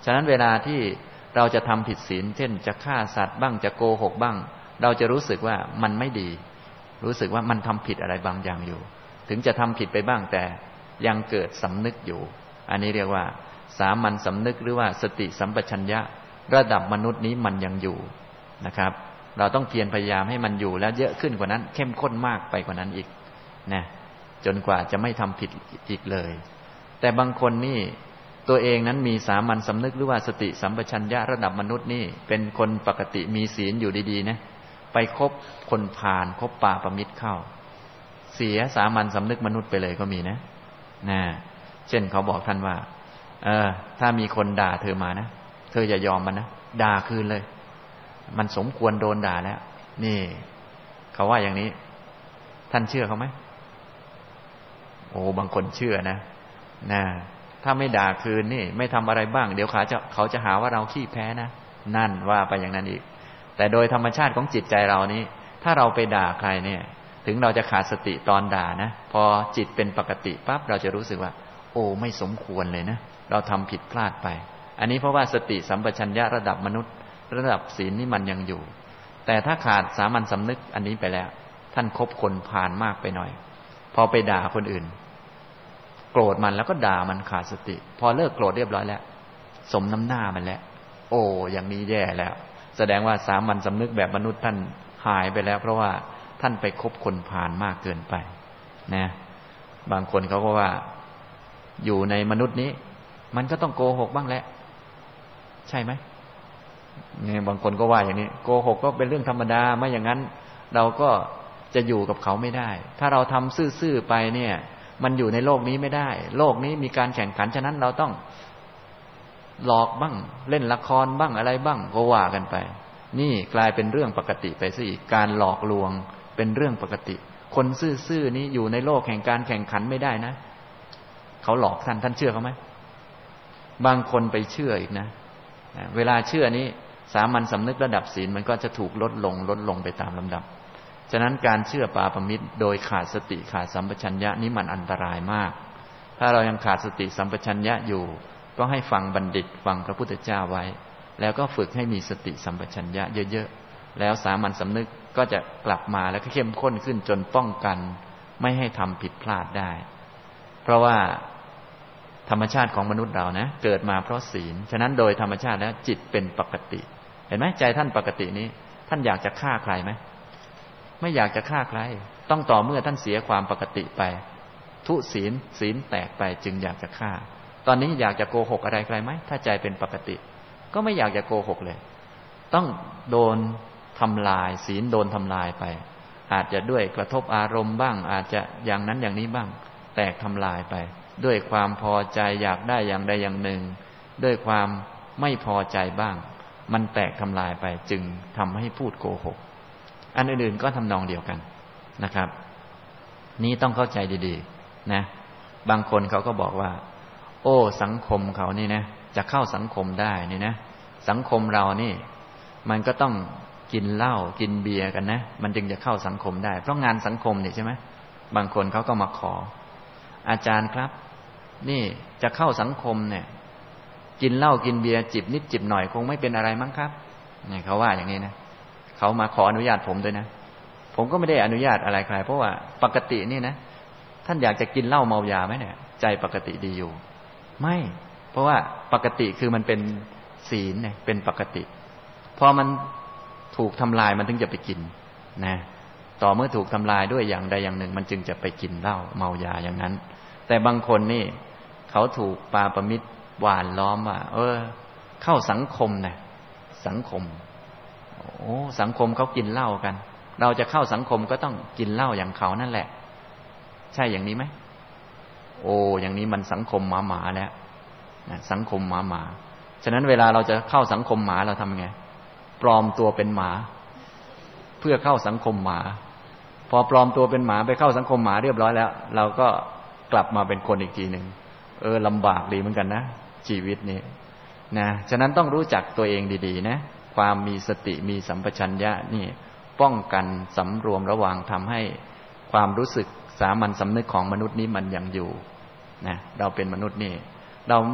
ฉะนั้นเวลาที่เราจะทำผิดศีลเช่นจะฆ่าสัตว์บ้างจะโกหกบ้างเราจะรู้สึกว่ามันไม่ดีรู้สึกว่ามันทำผิดอะไรบางอย่างอยู่ถึงจะทำผิดไปบ้างแต่ยังเกิดสำนึกอยู่อันนี้เรียกว่าสามัญสำนึกหรือว่าสติสัมปชัญญะระดับมนุษย์นี้มันยังอยู่นะครับเราต้องเพียรพยายามให้มันอยู่แล้วเยอะขึ้นกว่านั้นเข้มข้นมากไปกว่านั้นอีกนะจนกว่าจะไม่ทำผิดอีกเลยแต่บางคนนี่ตัวเองนั้นมีสามัญสำนึกหรือว่าสติสัมปชัญญะระดับมนุษย์นี่เป็นคนปกติมีศีลอยู่ดีๆนะไปคบคนพาลคบปาประมิตรเข้าเสียสามัญสำนึกมนุษย์ไปเลยก็มีนะเช่นเขาบอกท่านว่าถ้ามีคนด่าเธอมานะเธออย่ายอมมันนะด่าคืนเลยมันสมควรโดนด่าแล้วนี่เขาว่าอย่างนี้ท่านเชื่อเขาไหมโอ้บางคนเชื่อนะถ้าไม่ด่าคืนนี่ไม่ทำอะไรบ้างเดี๋ยวเขาจะหาว่าเราขี้แพ้นะนั่นว่าไปอย่างนั้นอีกแต่โดยธรรมชาติของจิตใจเรานี้ถ้าเราไปด่าใครเนี่ยถึงเราจะขาดสติตอนด่านะพอจิตเป็นปกติปั๊บเราจะรู้สึกว่าโอ้ไม่สมควรเลยนะเราทำผิดพลาดไปอันนี้เพราะว่าสติสัมปชัญญะระดับมนุษย์ระดับศีลนี่มันยังอยู่แต่ถ้าขาดสามัญสำนึกอันนี้ไปแล้วท่านคบคนพาลมากไปหน่อยพอไปด่าคนอื่นโกรธมันแล้วก็ด่ามันขาดสติพอเลิกโกรธเรียบร้อยแล้วสมน้ำหน้ามันแล้วโอ้อย่างนี้แย่แล้วแสดงว่าสามัญสำนึกแบบมนุษย์ท่านหายไปแล้วเพราะว่าท่านไปคบคนพาลมากเกินไปนะบางคนเขาก็ว่าอยู่ในมนุษย์นี้มันก็ต้องโกหกบ้างแหละใช่ไหมเนี่ยบางคนก็ว่าอย่างนี้โกหกก็เป็นเรื่องธรรมดาไม่อย่างนั้นเราก็จะอยู่กับเขาไม่ได้ถ้าเราทำซื่อๆไปเนี่ยมันอยู่ในโลกนี้ไม่ได้โลกนี้มีการแข่งขันฉะนั้นเราต้องหลอกบ้างเล่นละครบ้างอะไรบ้างก็ว่ากันไปนี่กลายเป็นเรื่องปกติไปซะอีกการหลอกลวงเป็นเรื่องปกติคนซื่อๆนี้อยู่ในโลกแห่งการแข่งขันไม่ได้นะเขาหลอกท่านเชื่อเขาไหมบางคนไปเชื่ออีกนะเวลาเชื่อนี้สามัญสำนึกระดับศีลมันก็จะถูกลดลงไปตามลำดับฉะนั้นการเชื่อปาปมิตรโดยขาดสติขาดสัมปชัญญะนี้มันอันตรายมากถ้าเรายังขาดสติสัมปชัญญะอยู่ก็ให้ฟังบัณฑิตฟังพระพุทธเจ้าไว้แล้วก็ฝึกให้มีสติสัมปชัญญะเยอะๆแล้วสามัญสำนึกก็จะกลับมาแล้วก็เข้มข้นขึ้นจนป้องกันไม่ให้ทำผิดพลาดได้เพราะว่าธรรมชาติของมนุษย์เรานะเกิดมาเพราะศีลฉะนั้นโดยธรรมชาติแล้วจิตเป็นปกติเห็นไหมใจท่านปกตินี้ท่านอยากจะฆ่าใครไหมไม่อยากจะฆ่าใครต้องต่อเมื่อท่านเสียความปกติไปทุศีลแตกไปจึงอยากจะฆ่าตอนนี้อยากจะโกหกอะไรใครไหมถ้าใจเป็นปกติก็ไม่อยากจะโกหกเลยต้องโดนทำลายศีลโดนทำลายไปอาจจะด้วยกระทบอารมณ์บ้างอาจจะอย่างนั้นอย่างนี้บ้างแตกทำลายไปด้วยความพอใจอยากได้อย่างใดอย่างหนึ่งด้วยความไม่พอใจบ้างมันแตกทำลายไปจึงทำให้พูดโกหกอันอื่นๆก็ทำนองเดียวกันนะครับนี้ต้องเข้าใจดีๆนะบางคนเขาก็บอกว่าโอ้สังคมเขานี่นะจะเข้าสังคมได้นี่นะสังคมเรานี่มันก็ต้องกินเหล้ากินเบียร์กันนะมันจึงจะเข้าสังคมได้เพราะงานสังคมนี่ใช่ไหมบางคนเขาก็มาขออาจารย์ครับนี่จะเข้าสังคมเนี่ยกินเหล้ากินเบียร์จิบนิดจิบหน่อยคงไม่เป็นอะไรมั้งครับนี่เขาว่าอย่างนี้นะเขามาขออนุญาตผมด้วยนะผมก็ไม่ได้อนุญาตอะไรใครเพราะว่าปกตินี่นะท่านอยากจะกินเหล้าเมายาไหมเนี่ยใจปกติดีอยู่ไม่เพราะว่าปกติคือมันเป็นศีลเนี่ยเป็นปกติพอมันถูกทำลายมันถึงจะไปกินนะต่อเมื่อถูกทำลายด้วยอย่างใดอย่างหนึ่งมันจึงจะไปกินเหล้าเมายาอย่างนั้นแต่บางคนนี่เขาถูกปาประมิตรหวานล้อมว่าเข้าสังคมนะสังคมสังคมเขากินเหล้ากันเราจะเข้าสังคมก็ต้องกินเหล้าอย่างเขานั่นแหละใช่อย่างนี้ไหมอย่างนี้มันสังคมหมาแล้วนะสังคมหมาฉะนั้นเวลาเราจะเข้าสังคมหมาเราทำไงปลอมตัวเป็นหมาเพื่อเข้าสังคมหมาพอปลอมตัวเป็นหมาไปเข้าสังคมหมาเรียบร้อยแล้วเราก็กลับมาเป็นคนอีกทีหนึ่งลำบากดีเหมือนกันนะชีวิตนี้นะฉะนั้นต้องรู้จักตัวเองดีๆนะความมีสติมีสัมปชัญญะนี่ป้องกันสำรวมระวังทำให้ความรู้สึกสามัญสำนึกของมนุษย์นี้มันยังอยู่นะเราเป็นมนุษย์นี่เรา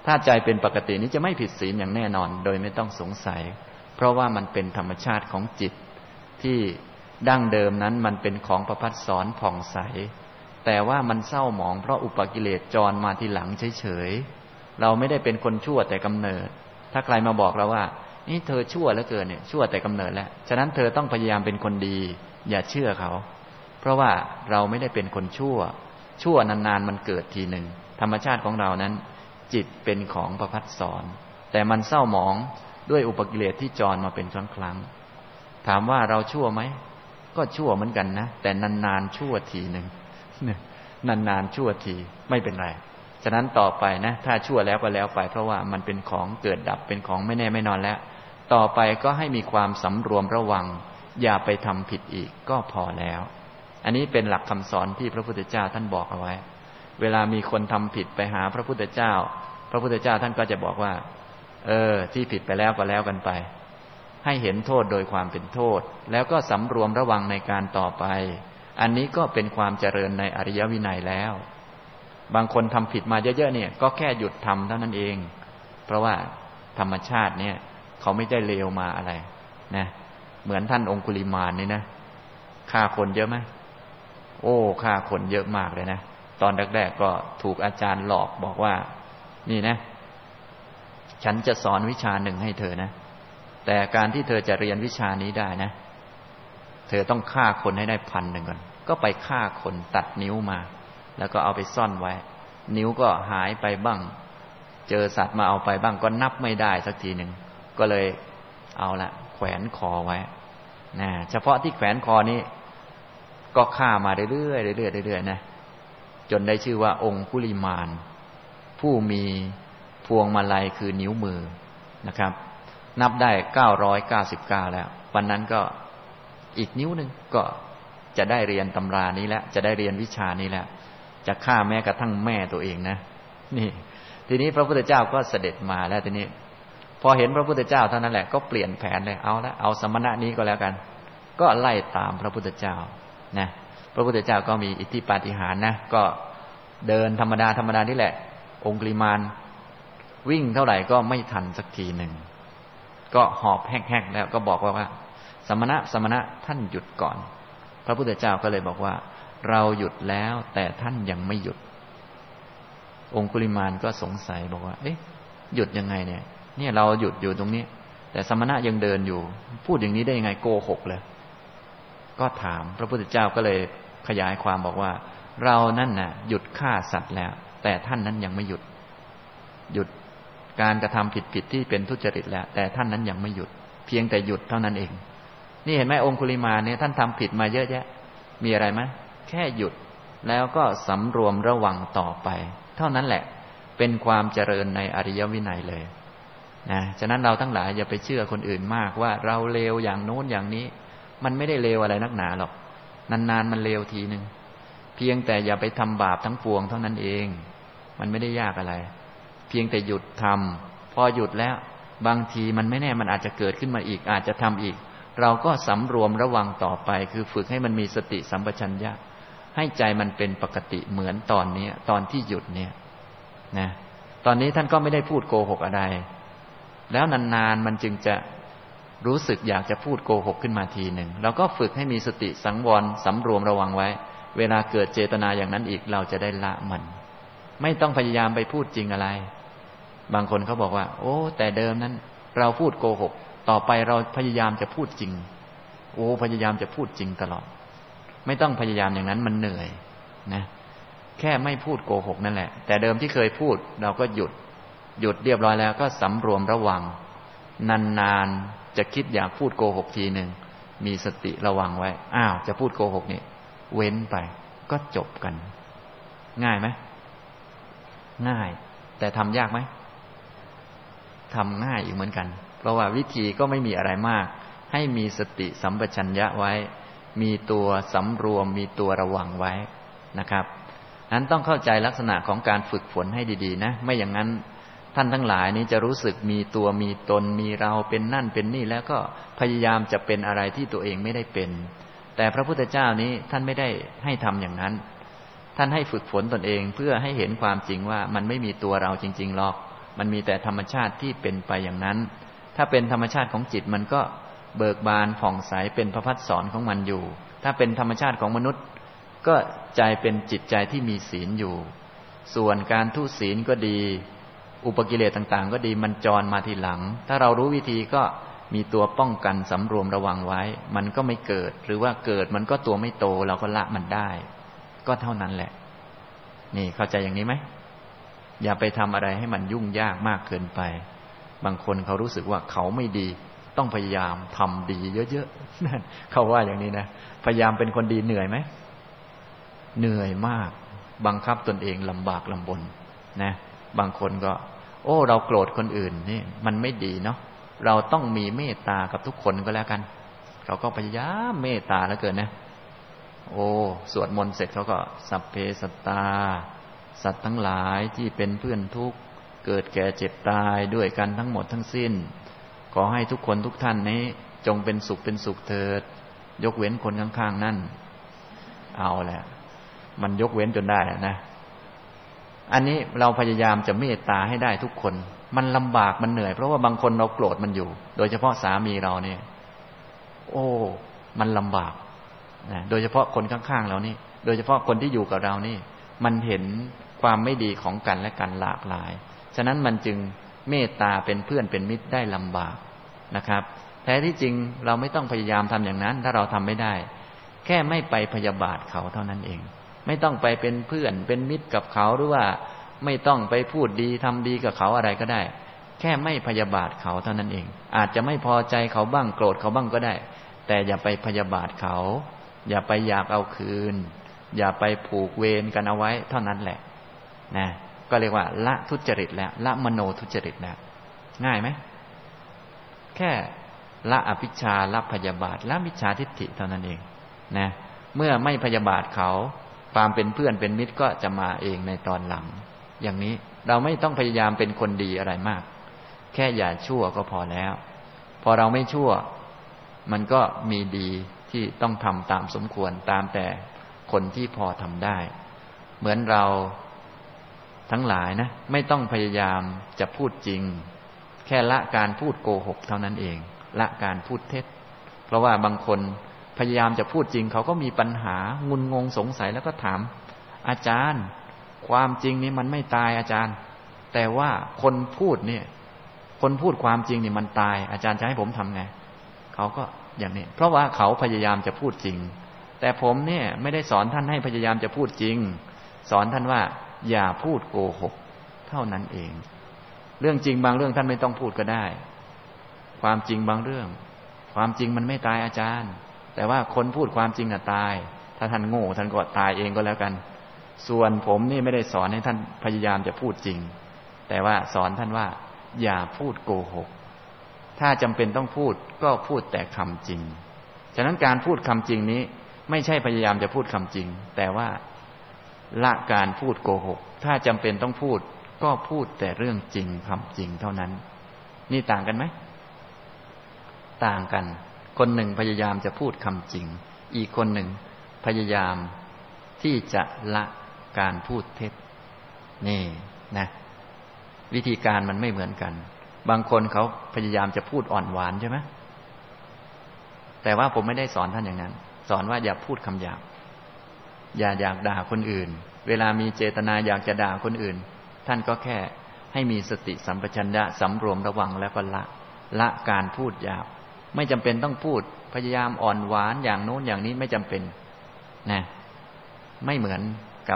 ถ้าใจเป็นปกตินี้จะไม่ผิดศีลอย่างแน่นอนโดยไม่ต้องสงสัยเพราะว่ามันเป็นธรรมชาติของจิตที่ดั้งเดิมนั้นมันเป็นของประภัสสรผ่องใสแต่ว่ามันเศร้าหมองเพราะอุปกิเลสจรมาทีหลังเฉยๆเราไม่ได้เป็นคนชั่วแต่กำเนิดถ้าใครมาบอกเราว่านี่เธอชั่วเหลือเกินเนี่ยชั่วแต่กำเนิดแล้วฉะนั้นเธอต้องพยายามเป็นคนดีอย่าเชื่อเขาเพราะว่าเราไม่ได้เป็นคนชั่วนานๆมันเกิดทีหนึ่งธรรมชาติของเรานั้นจิตเป็นของประภัสสรแต่มันเศร้าหมองด้วยอุปกิเลสที่จรมาเป็นครั้งถามว่าเราชั่วไหมก็ชั่วเหมือนกันนะแต่นานๆชั่วทีหนึ่งนานๆชั่วทีไม่เป็นไรฉะนั้นต่อไปนะถ้าชั่วแล้วก็แล้วไปเพราะว่ามันเป็นของเกิดดับเป็นของไม่แน่ไม่นอนแล้วต่อไปก็ให้มีความสำรวมระวังอย่าไปทำผิดอีกก็พอแล้วอันนี้เป็นหลักคำสอนที่พระพุทธเจ้าท่านบอกเอาไว้เวลามีคนทำผิดไปหาพระพุทธเจ้าพระพุทธเจ้าท่านก็จะบอกว่าที่ผิดไปแล้วก็แล้วกันไปให้เห็นโทษโดยความเป็นโทษแล้วก็สำรวมระวังในการต่อไปอันนี้ก็เป็นความเจริญในอริยวินัยแล้วบางคนทำผิดมาเยอะๆเนี่ยก็แค่หยุดทำเท่านั้นเองเพราะว่าธรรมชาติเนี่ยเขาไม่ได้เลวมาอะไรนะเหมือนท่านองคุลิมานนี่นะฆ่าคนเยอะไหมโอ้ฆ่าคนเยอะมากเลยนะตอนแรกๆก็ถูกอาจารย์หลอกบอกว่านี่นะฉันจะสอนวิชาหนึ่งให้เธอนะแต่การที่เธอจะเรียนวิชานี้ได้นะเธอต้องฆ่าคนให้ได้1,000ก่อนก็ไปฆ่าคนตัดนิ้วมาแล้วก็เอาไปซ่อนไว้นิ้วก็หายไปบ้างเจอสัตว์มาเอาไปบ้างก็นับไม่ได้สักทีหนึ่งก็เลยเอาละแขวนคอไว้นะเฉพาะที่แขวนคอนี้ก็ฆ่ามาเรื่อยๆเรื่อยๆนะจนได้ชื่อว่าองคุลิมานผู้มีพวงมาลัยคือนิ้วมือนะครับนับได้999แล้ววันนั้นก็อีกนิ้วหนึ่งก็จะได้เรียนตำรานี้แล้วจะได้เรียนวิชานี้แล้วจะฆ่าแม้กระทั่งแม่ตัวเองนะนี่ทีนี้พระพุทธเจ้าก็เสด็จมาแล้วทีนี้พอเห็นพระพุทธเจ้าเท่านั้นแหละก็เปลี่ยนแผนเลยเอาสมณะนี้ก็แล้วกันก็ไล่ตามพระพุทธเจ้านะพระพุทธเจ้าก็มีอิทธิปาฏิหาริย์นะก็เดินธรรมดานี่แหละองคุลิมานวิ่งเท่าไหร่ก็ไม่ทันสักทีหนึ่งก็หอบแหกๆแล้วก็บอกว่าสมณะท่านหยุดก่อนพระพุทธเจ้าก็เลยบอกว่าเราหยุดแล้วแต่ท่านยังไม่หยุดองคุลิมานก็สงสัยบอกว่าหยุดยังไงเนี่ยเราหยุดอยู่ตรงนี้แต่สมณะยังเดินอยู่พูดอย่างนี้ได้ยังไงโกหกเลยก็ถามพระพุทธเจ้าก็เลยขยายความบอกว่าเรานั่นน่ะหยุดฆ่าสัตว์แล้วแต่ท่านนั้นยังไม่หยุดการกระทำผิดที่เป็นทุจริตแล้วแต่ท่านนั้นยังไม่หยุดเพียงแต่หยุดเท่านั้นเองนี่เห็นไหมองคุลิมานเนี่ยท่านทำผิดมาเยอะแยะมีอะไรไหมแค่หยุดแล้วก็สำรวมระวังต่อไปเท่านั้นแหละเป็นความเจริญในอริยวินัยเลยนะฉะนั้นเราทั้งหลายอย่าไปเชื่อคนอื่นมากว่าเราเลวอย่างโน้นอย่างนี้มันไม่ได้เลวอะไรนักหนาหรอกนานๆมันเลวทีนึงเพียงแต่อย่าไปทำบาปทั้งปวงเท่านั้นเองมันไม่ได้ยากอะไรเพียงแต่หยุดทำพอหยุดแล้วบางทีมันไม่แน่มันอาจจะเกิดขึ้นมาอีกอาจจะทำอีกเราก็สำรวมระวังต่อไปคือฝึกให้มันมีสติสัมปชัญญะให้ใจมันเป็นปกติเหมือนตอนนี้ตอนที่หยุดเนี่ยนะตอนนี้ท่านก็ไม่ได้พูดโกหกอะไรแล้วนานๆมันจึงจะรู้สึกอยากจะพูดโกหกขึ้นมาทีหนึ่งเราก็ฝึกให้มีสติสังวรสำรวมระวังไว้เวลาเกิดเจตนาอย่างนั้นอีกเราจะได้ละมันไม่ต้องพยายามไปพูดจริงอะไรบางคนเขาบอกว่าโอ้แต่เดิมนั้นเราพูดโกหกต่อไปเราพยายามจะพูดจริงพยายามจะพูดจริงตลอดไม่ต้องพยายามอย่างนั้นมันเหนื่อยนะแค่ไม่พูดโกหกนั่นแหละแต่เดิมที่เคยพูดเราก็หยุดเรียบร้อยแล้วก็สำรวมระวังนานๆจะคิดอยากพูดโกหกทีหนึ่งมีสติระวังไว้จะพูดโกหกนี่เว้นไปก็จบกันง่ายไหมง่ายแต่ทำยากไหมทำง่ายอีกเหมือนกันเพราะว่าวิธีก็ไม่มีอะไรมากให้มีสติสัมปชัญญะไว้มีตัวสำรวมมีตัวระวังไว้นะครับนั้นต้องเข้าใจลักษณะของการฝึกฝนให้ดีๆนะไม่อย่างนั้นท่านทั้งหลายนี้จะรู้สึกมีตัวมีตนมีเราเป็นนั่นเป็นนี่แล้วก็พยายามจะเป็นอะไรที่ตัวเองไม่ได้เป็นแต่พระพุทธเจ้านี้ท่านไม่ได้ให้ทำอย่างนั้นท่านให้ฝึกฝนตนเองเพื่อให้เห็นความจริงว่ามันไม่มีตัวเราจริงๆหรอกมันมีแต่ธรรมชาติที่เป็นไปอย่างนั้นถ้าเป็นธรรมชาติของจิตมันก็เบิกบานผ่องใสเป็นพระพัฒสอนของมันอยู่ถ้าเป็นธรรมชาติของมนุษย์ก็ใจเป็นจิตใจที่มีศีลอยู่ส่วนการทุศีลก็ดีอุปกิเลสต่างๆก็ดีมันจรมาทีหลังถ้าเรารู้วิธีก็มีตัวป้องกันสำรวมระวังไว้มันก็ไม่เกิดหรือว่าเกิดมันก็ตัวไม่โตเราก็ละมันได้ก็เท่านั้นแหละนี่เข้าใจอย่างนี้ไหมอย่าไปทำอะไรให้มันยุ่งยากมากเกินไปบางคนเขารู้สึกว่าเขาไม่ดีต้องพยายามทำดีเยอะๆนั่นเขาว่าอย่างนี้นะพยายามเป็นคนดีเหนื่อยไหมเหนื่อยมากบังคับตนเองลำบากลำบนนะบางคนก็โอ้เราโกรธคนอื่นนี่มันไม่ดีเนาะเราต้องมีเมตตากับทุกคนก็แล้วกันเขาก็พยายามเมตตาแล้วเกินนะโอ้สวดมนต์เสร็จเขาก็สัพเพสัตตาสัตว์ทั้งหลายที่เป็นเพื่อนทุกข์เกิดแก่เจ็บตายด้วยกันทั้งหมดทั้งสิ้นขอให้ทุกคนทุกท่านนี้จงเป็นสุขเป็นสุขเถิดยกเว้นคนข้างๆนั่นเอาแหละมันยกเว้นจนได้นะอันนี้เราพยายามจะเมตตาให้ได้ทุกคนมันลำบากมันเหนื่อยเพราะว่าบางคนเราโกรธมันอยู่โดยเฉพาะสามีเราเนี่ยโอ้มันลำบากนะโดยเฉพาะคนข้างๆเรานี่โดยเฉพาะคนที่อยู่กับเรานี่มันเห็นความไม่ดีของกันและกันหลากหลายฉะนั้นมันจึงเมตตาเป็นเพื่อนเป็นมิตรได้ลำบากนะครับแท้ที่จริงเราไม่ต้องพยายามทำอย่างนั้นถ้าเราทำไม่ได้แค่ไม่ไปพยาบาทเขาเท่านั้นเองไม่ต้องไปเป็นเพื่อนเป็นมิตรกับเขาหรือว่าไม่ต้องไปพูดดีทำดีกับเขาอะไรก็ได้แค่ไม่พยาบาทเขาเท่านั้นเองอาจจะไม่พอใจเขาบ้างโกรธเขาบ้างก็ได้แต่อย่าไปพยาบาทเขาอย่าไปอยากเอาคืนอย่าไปผูกเวรกันเอาไว้เท่านั้นแหละนะก็เรียกว่าละทุจริตแล้วละมโนทุจริตแล้วง่ายไหมแค่ละอภิชาละพยาบาทละมิจฉาทิฏฐิเท่านั้นเองนะเมื่อไม่พยาบาทเขาความเป็นเพื่อนเป็นมิตรก็จะมาเองในตอนหลังอย่างนี้เราไม่ต้องพยายามเป็นคนดีอะไรมากแค่อย่าชั่วก็พอแล้วพอเราไม่ชั่วมันก็มีดีที่ต้องทำตามสมควรตามแต่คนที่พอทำได้เหมือนเราทั้งหลายนะไม่ต้องพยายามจะพูดจริงแค่ละการพูดโกหกเท่านั้นเองละการพูดเท็จเพราะว่าบางคนพยายามจะพูดจริงเขาก็มีปัญหางุนงงสงสัยแล้วก็ถามอาจารย์ความจริงนี่มันไม่ตายอาจารย์แต่ว่าคนพูดเนี่ยคนพูดความจริงนี่มันตายอาจารย์จะให้ผมทำไงเขาก็อย่างนี้เพราะว่าเขาพยายามจะพูดจริงแต่ผมเนี่ยไม่ได้สอนท่านให้พยายามจะพูดจริงสอนท่านว่าอย่าพูดโกหกเท่านั้นเองเรื่องจริงบางเรื่องท่านไม่ต้องพูดก็ได้ความจริงบางเรื่องความจริงมันไม่ตายอาจารย์แต่ว่าคนพูดความจริงน่ะตายถ้าท่านโง่ท่านก็ตายเองก็แล้วกันส่วนผมนี่ไม่ได้สอนให้ท่านพยายามจะพูดจริงแต่ว่าสอนท่านว่าอย่าพูดโกหกถ้าจำเป็นต้องพูดก็พูดแต่คำจริงฉะนั้นการพูดคำจริงนี้ไม่ใช่พยายามจะพูดคำจริงแต่ว่าละการพูดโกหกถ้าจำเป็นต้องพูดก็พูดแต่เรื่องจริงคำจริงเท่านั้นนี่ต่างกันไหมต่างกันคนหนึ่งพยายามจะพูดคำจริงอีกคนหนึ่งพยายามที่จะละการพูดเท็จนี่นะวิธีการมันไม่เหมือนกันบางคนเขาพยายามจะพูดอ่อนหวานใช่ไหมแต่ว่าผมไม่ได้สอนท่านอย่างนั้นสอนว่าอย่าพูดคำหยาบอย่าอยากด่าคนอื่นเวลามีเจตนาอยากจะด่าคนอื่นท่านก็แค่ให้มีสติสัมปชัญญะสำรวมระวังแล้วก็ละการพูดหยาบไม่จำเป็นต้องพูดพยายามอ่อนหวานอย่างโน้นอย่างนี้ไม่จำเป็นนะไม่เหมือนกับ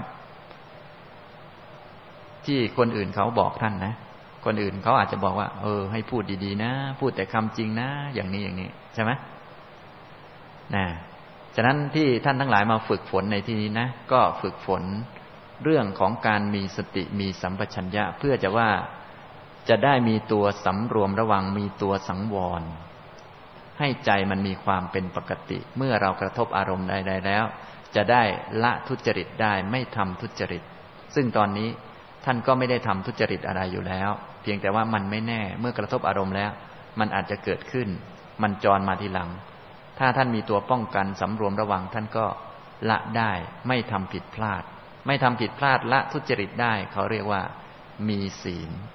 ที่คนอื่นเขาบอกท่านนะคนอื่นเขาอาจจะบอกว่าให้พูดดีๆนะพูดแต่คำจริงนะอย่างนี้อย่างนี้ใช่ไหมนะฉะนั้นที่ท่านทั้งหลายมาฝึกฝนในที่นี้นะก็ฝึกฝนเรื่องของการมีสติมีสัมปชัญญะเพื่อจะว่าจะได้มีตัวสำรวมระวังมีตัวสังวรให้ใจมันมีความเป็นปกติเมื่อเรากระทบอารมณ์ใดๆแล้วจะได้ละทุจริตได้ไม่ทำทุจริตซึ่งตอนนี้ท่านก็ไม่ได้ทำทุจริตอะไรอยู่แล้วเพียงแต่ว่ามันไม่แน่เมื่อกระทบอารมณ์แล้วมันอาจจะเกิดขึ้นมันจรมาทีหลังถ้าท่านมีตัวป้องกันสำรวมระวังท่านก็ละได้ไม่ทำผิดพลาดไม่ทำผิดพลาดละทุจริตได้เขาเรียกว่ามีศีล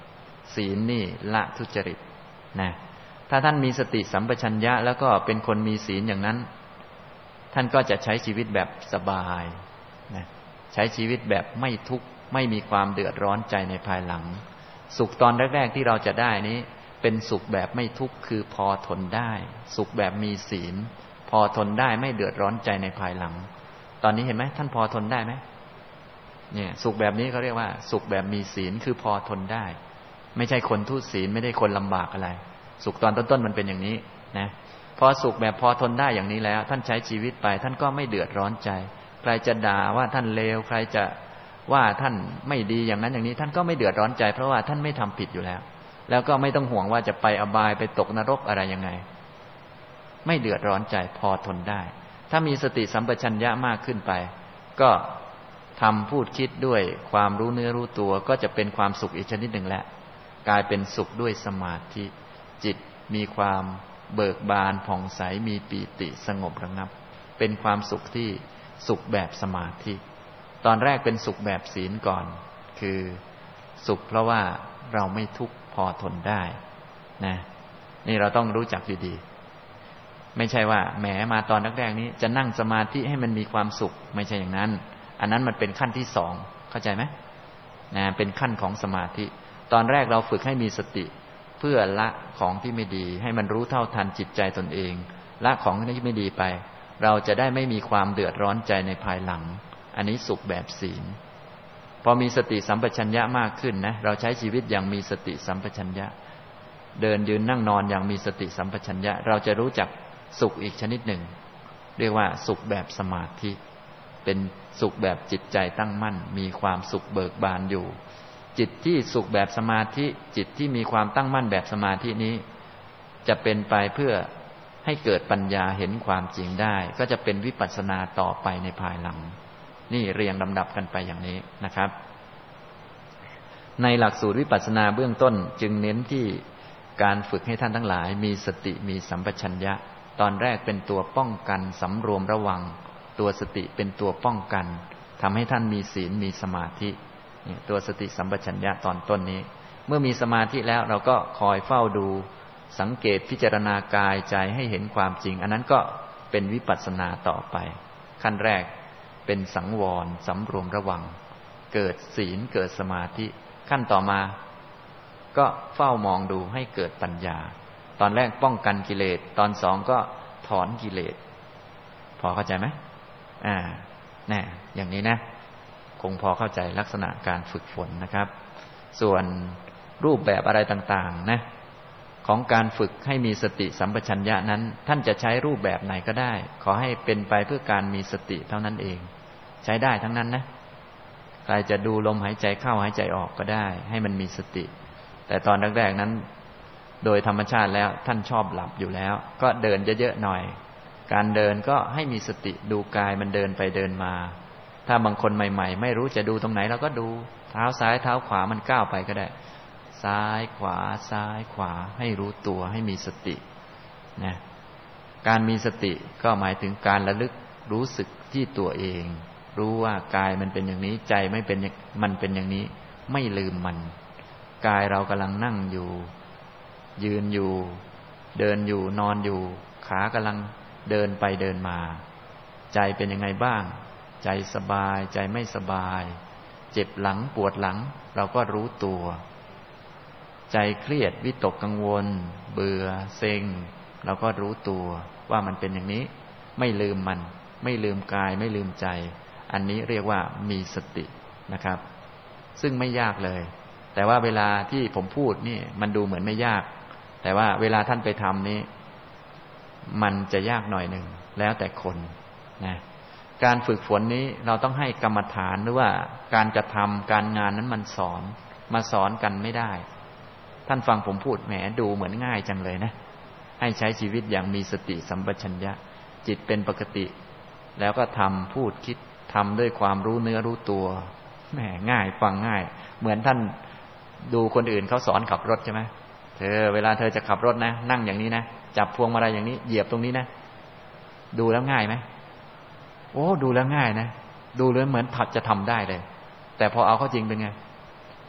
ศีลนี่ละทุจริตนะถ้าท่านมีสติสัมปชัญญะแล้วก็เป็นคนมีศีลอย่างนั้นท่านก็จะใช้ชีวิตแบบสบายนะใช้ชีวิตแบบไม่ทุกข์ไม่มีความเดือดร้อนใจในภายหลังสุขตอนแรกๆที่เราจะได้นี้เป็นสุขแบบไม่ทุกข์คือพอทนได้สุขแบบมีศีลพอทนได้ไม่เดือดร้อนใจในภายหลังตอนนี้เห็นไหมท่านพอทนได้ไหมเนี่ยสุขแบบนี้เขาเรียกว่าสุขแบบมีศีลคือพอทนได้ไม่ใช่คนทุศีลไม่ได้คนลำบากอะไรสุขตอนต้นๆมันเป็นอย่างนี้นะพอสุขแบบพอทนได้อย่างนี้แล้วท่านใช้ชีวิตไปท่านก็ไม่เดือดร้อนใจใครจะด่าว่าท่านเลวใครจะว่าท่านไม่ดีอย่างนั้นอย่างนี้ท่านก็ไม่เดือดร้อนใจเพราะว่าท่านไม่ทำผิดอยู่แล้วแล้วก็ไม่ต้องห่วงว่าจะไปอบายไปตกนรกอะไรยังไงไม่เดือดร้อนใจพอทนได้ถ้ามีสติสัมปชัญญะมากขึ้นไปก็ทำพูดคิดด้วยความรู้เนื้อรู้ตัวก็จะเป็นความสุขอีกชนิดหนึ่งแหละกลายเป็นสุขด้วยสมาธิจิตมีความเบิกบานผ่องใสมีปีติสงบระงับเป็นความสุขที่สุขแบบสมาธิตอนแรกเป็นสุขแบบศีลก่อนคือสุขเพราะว่าเราไม่ทุกข์พอทนได้นะนี่เราต้องรู้จักดีๆไม่ใช่ว่าแหมมาตอนแรกๆนี้จะนั่งสมาธิให้มันมีความสุขไม่ใช่อย่างนั้นอันนั้นมันเป็นขั้นที่สองเข้าใจไหมนะเป็นขั้นของสมาธิตอนแรกเราฝึกให้มีสติเพื่อละของที่ไม่ดีให้มันรู้เท่าทันจิตใจตนเองละของที่ไม่ดีไปเราจะได้ไม่มีความเดือดร้อนใจในภายหลังอันนี้สุขแบบศีลพอมีสติสัมปชัญญะมากขึ้นนะเราใช้ชีวิตอย่างมีสติสัมปชัญญะเดินยืนนั่งนอนอย่างมีสติสัมปชัญญะเราจะรู้จักสุขอีกชนิดหนึ่งเรียกว่าสุขแบบสมาธิเป็นสุขแบบจิตใจตั้งมั่นมีความสุขเบิกบานอยู่จิตที่สุขแบบสมาธิจิตที่มีความตั้งมั่นแบบสมาธินี้จะเป็นไปเพื่อให้เกิดปัญญาเห็นความจริงได้ก็จะเป็นวิปัสสนาต่อไปในภายหลังนี่เรียงลำดับกันไปอย่างนี้นะครับในหลักสูตรวิปัสสนาเบื้องต้นจึงเน้นที่การฝึกให้ท่านทั้งหลายมีสติมีสัมปชัญญะตอนแรกเป็นตัวป้องกันสำรวมระวังตัวสติเป็นตัวป้องกันทำให้ท่านมีศีลมีสมาธิตัวสติสัมปชัญญะตอนต้นนี้เมื่อมีสมาธิแล้วเราก็คอยเฝ้าดูสังเกตพิจารณากายใจให้เห็นความจริงอันนั้นก็เป็นวิปัสสนาต่อไปขั้นแรกเป็นสังวรสำรวมระวังเกิดศีลเกิดสมาธิขั้นต่อมาก็เฝ้ามองดูให้เกิดปัญญาตอนแรกป้องกันกิเลสตอนสองก็ถอนกิเลสพอเข้าใจไหมแน่อย่างนี้นะคงพอเข้าใจลักษณะการฝึกฝนนะครับส่วนรูปแบบอะไรต่างๆนะของการฝึกให้มีสติสัมปชัญญะนั้นท่านจะใช้รูปแบบไหนก็ได้ขอให้เป็นไปเพื่อการมีสติเท่านั้นเองใช้ได้ทั้งนั้นนะใครจะดูลมหายใจเข้าหายใจออกก็ได้ให้มันมีสติแต่ตอนแรกๆนั้นโดยธรรมชาติแล้วท่านชอบหลับอยู่แล้วก็เดินเยอะๆหน่อยการเดินก็ให้มีสติดูกายมันเดินไปเดินมาถ้าบางคนใหม่ๆไม่รู้จะดูตรงไหนเราก็ดูเท้าซ้ายเท้าขวามันก้าวไปก็ได้ซ้ายขวาซ้ายขวาให้รู้ตัวให้มีสตินะการมีสติก็หมายถึงการระลึกรู้สึกที่ตัวเองรู้ว่ากายมันเป็นอย่างนี้ใจไม่เป็นมันเป็นอย่างนี้ไม่ลืมมันกายเรากำลังนั่งอยู่ยืนอยู่เดินอยู่นอนอยู่ขากำลังเดินไปเดินมาใจเป็นยังไงบ้างใจสบายใจไม่สบายเจ็บหลังปวดหลังเราก็รู้ตัวใจเครียดวิตกกังวลเบื่อเซ็งเราก็รู้ตัวว่ามันเป็นอย่างนี้ไม่ลืมมันไม่ลืมกายไม่ลืมใจอันนี้เรียกว่ามีสตินะครับซึ่งไม่ยากเลยแต่ว่าเวลาที่ผมพูดนี่มันดูเหมือนไม่ยากแต่ว่าเวลาท่านไปทำนี้มันจะยากหน่อยหนึ่งแล้วแต่คนนะการฝึกฝนนี้เราต้องให้กรรมฐานหรือว่าการกระทำการงานนั้นมันมาสอนกันไม่ได้ท่านฟังผมพูดแหมดูเหมือนง่ายจังเลยนะให้ใช้ชีวิตอย่างมีสติสัมปชัญญะจิตเป็นปกติแล้วก็ทำพูดคิดทำด้วยความรู้เนื้อรู้ตัวแหมง่ายฟังง่ายเหมือนท่านดูคนอื่นเขาสอนขับรถใช่ไหมเวลาเธอจะขับรถนะนั่งอย่างนี้นะจับพวงมาลัยอย่างนี้เหยียบตรงนี้นะดูแล้วง่ายไหมโอ้ดูแล้วง่ายนะดูแล้วเหมือนผัดจะทำได้เลยแต่พอเอาเข้าจริงเป็นไง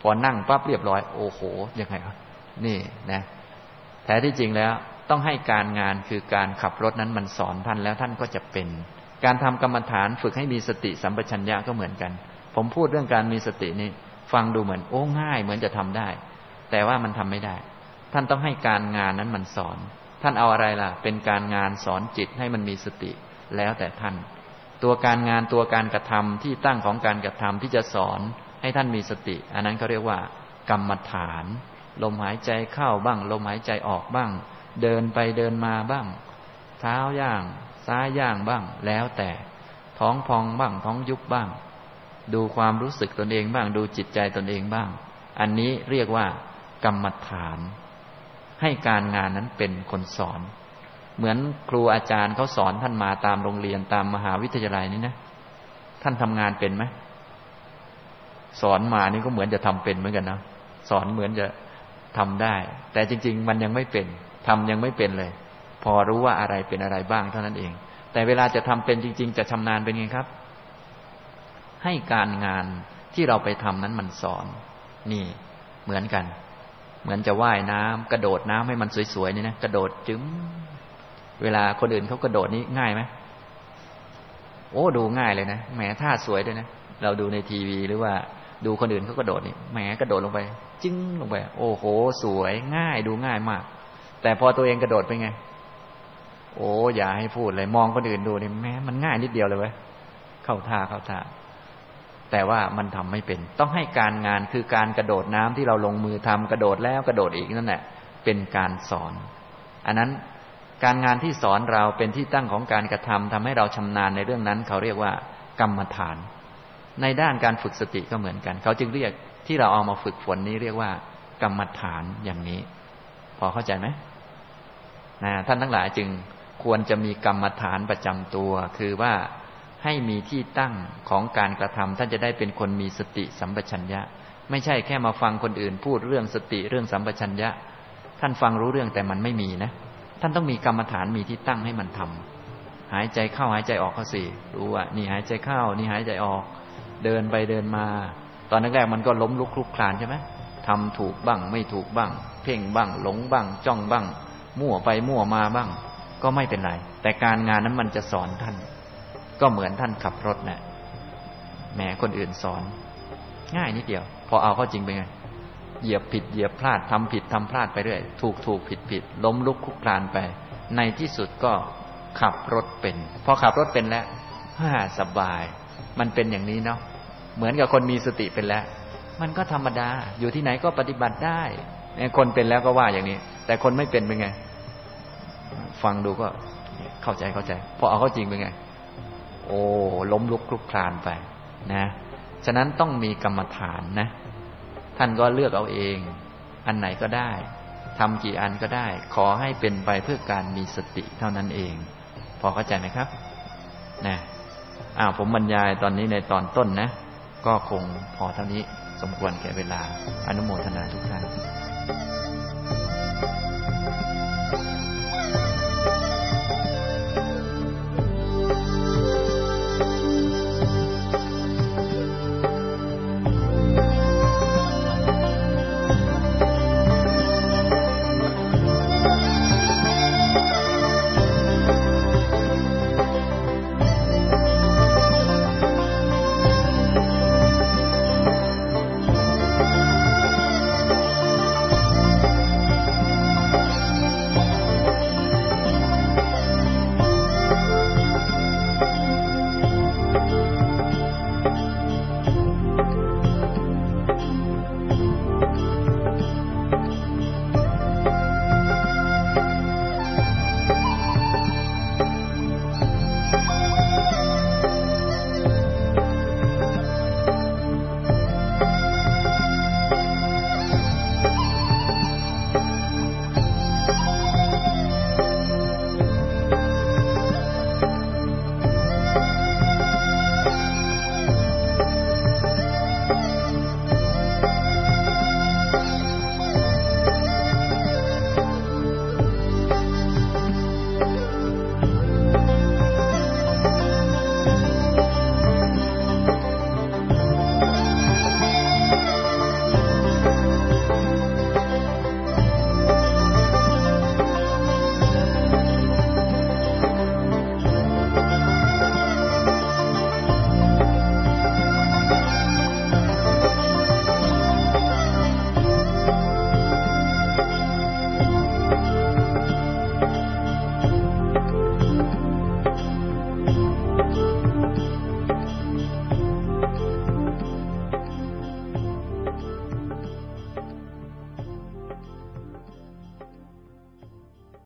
พอนั่งปั๊บเรียบร้อยโอ้โหยังไงวะนี่นะแท้ที่จริงแล้วต้องให้การงานคือการขับรถนั้นมันสอนท่านแล้วท่านก็จะเป็นการทำกรรมฐานฝึกให้มีสติสัมปชัญญะก็เหมือนกันผมพูดเรื่องการมีสตินี่ฟังดูเหมือนโอ้ง่ายเหมือนจะทำได้แต่ว่ามันทำไม่ได้ท่านต้องให้การงานนั้นมันสอนท่านเอาอะไรล่ะเป็นการงานสอนจิตให้มันมีสติแล้วแต่ท่านตัวการงานตัวการกระทำที่ตั้งของการกระทำที่จะสอนให้ท่านมีสติอันนั้นเขาเรียกว่ากรรมฐานลมหายใจเข้าบ้างลมหายใจออกบ้างเดินไปเดินมาบ้างเท้าย่างซ้ายย่างบ้างแล้วแต่ท้องพองบ้างท้องยุบบ้างดูความรู้สึกตนเองบ้างดูจิตใจตนเองบ้างอันนี้เรียกว่ากรรมฐานให้การงานนั้นเป็นคนสอนเหมือนครูอาจารย์เขาสอนท่านมาตามโรงเรียนตามมหาวิทยาลัยนี่นะท่านทำงานเป็นไหมสอนมานี่ก็เหมือนจะทำเป็นเหมือนกันนะสอนเหมือนจะทำได้แต่จริงๆมันยังไม่เป็นทำยังไม่เป็นเลยพอรู้ว่าอะไรเป็นอะไรบ้างเท่านั้นเองแต่เวลาจะทำเป็นจริงๆจะชำนาญเป็นไงครับให้การงานที่เราไปทำนั้นมันสอนนี่เหมือนกันเหมือนจะว่ายน้ำกระโดดน้ำให้มันสวยๆนี่นะกระโดดจึ๊มเวลาคนอื่นเขากระโดดนี่ง่ายไหมโอ้ดูง่ายเลยนะแหมท่าสวยด้วยนะเราดูในทีวีหรือว่าดูคนอื่นเขากระโดดนี่แหมกระโดดลงไปจึ้งลงไปโอ้โหสวยง่ายดูง่ายมากแต่พอตัวเองกระโดดไปไงโอ้อย่าให้พูดเลยมองคนอื่นดูนี่แหมมันง่ายนิดเดียวเลยเว้ยเข้าท่าแต่ว่ามันทำไม่เป็นต้องให้การงานคือการกระโดดน้ำที่เราลงมือทำกระโดดแล้วกระโดดอีกนั่นแหละเป็นการสอนอันนั้นการงานที่สอนเราเป็นที่ตั้งของการกระทำทำให้เราชำนาญในเรื่องนั้นเขาเรียกว่ากรรมฐานในด้านการฝึกสติก็เหมือนกันเขาจึงเรียกที่เราเอามาฝึกฝนนี้เรียกว่ากรรมฐานอย่างนี้พอเข้าใจไหมท่านทั้งหลายจึงควรจะมีกรรมฐานประจำตัวคือว่าให้มีที่ตั้งของการกระทำท่านจะได้เป็นคนมีสติสัมปชัญญะไม่ใช่แค่มาฟังคนอื่นพูดเรื่องสติเรื่องสัมปชัญญะท่านฟังรู้เรื่องแต่มันไม่มีนะท่านต้องมีกรรมฐานมีที่ตั้งให้มันทำหายใจเข้าหายใจออกเข้าสิรู้ว่านี่หายใจเข้านี่หายใจออกเดินไปเดินมาตอนแรกๆมันก็ล้มลุกคลุกคลานใช่ไหมทำถูกบ้างไม่ถูกบ้างเพ่งบ้างหลงบ้างจ้องบ้างมั่วไปมั่วมาบ้างก็ไม่เป็นไรแต่การงานนั้นมันจะสอนท่านก็เหมือนท่านขับรถนะแหมคนอื่นสอนง่ายนิดเดียวพอเอาเข้าจริงเป็นไงเหยียบผิดเหยียบพลาดทำผิดทำพลาดไปเรื่อยถูกผิดล้มลุกคลุกคลานไปในที่สุดก็ขับรถเป็นพอขับรถเป็นแล้วสบายมันเป็นอย่างนี้เนาะเหมือนกับคนมีสติเป็นแล้วมันก็ธรรมดาอยู่ที่ไหนก็ปฏิบัติได้คนเป็นแล้วก็ว่าอย่างนี้แต่คนไม่เป็นเป็นไงฟังดูก็เข้าใจพอเอาเข้าจริงเป็นไงโอ้ล้มลุกคลุกคลานไปนะฉะนั้นต้องมีกรรมฐานนะท่านก็เลือกเอาเองอันไหนก็ได้ทำกี่อันก็ได้ขอให้เป็นไปเพื่อการมีสติเท่านั้นเองพอเข้าใจไหมครับนะผมบรรยายตอนนี้ในตอนต้นนะก็คงพอเท่านี้สมควรแก่เวลาอนุโมทนาทุกท่าน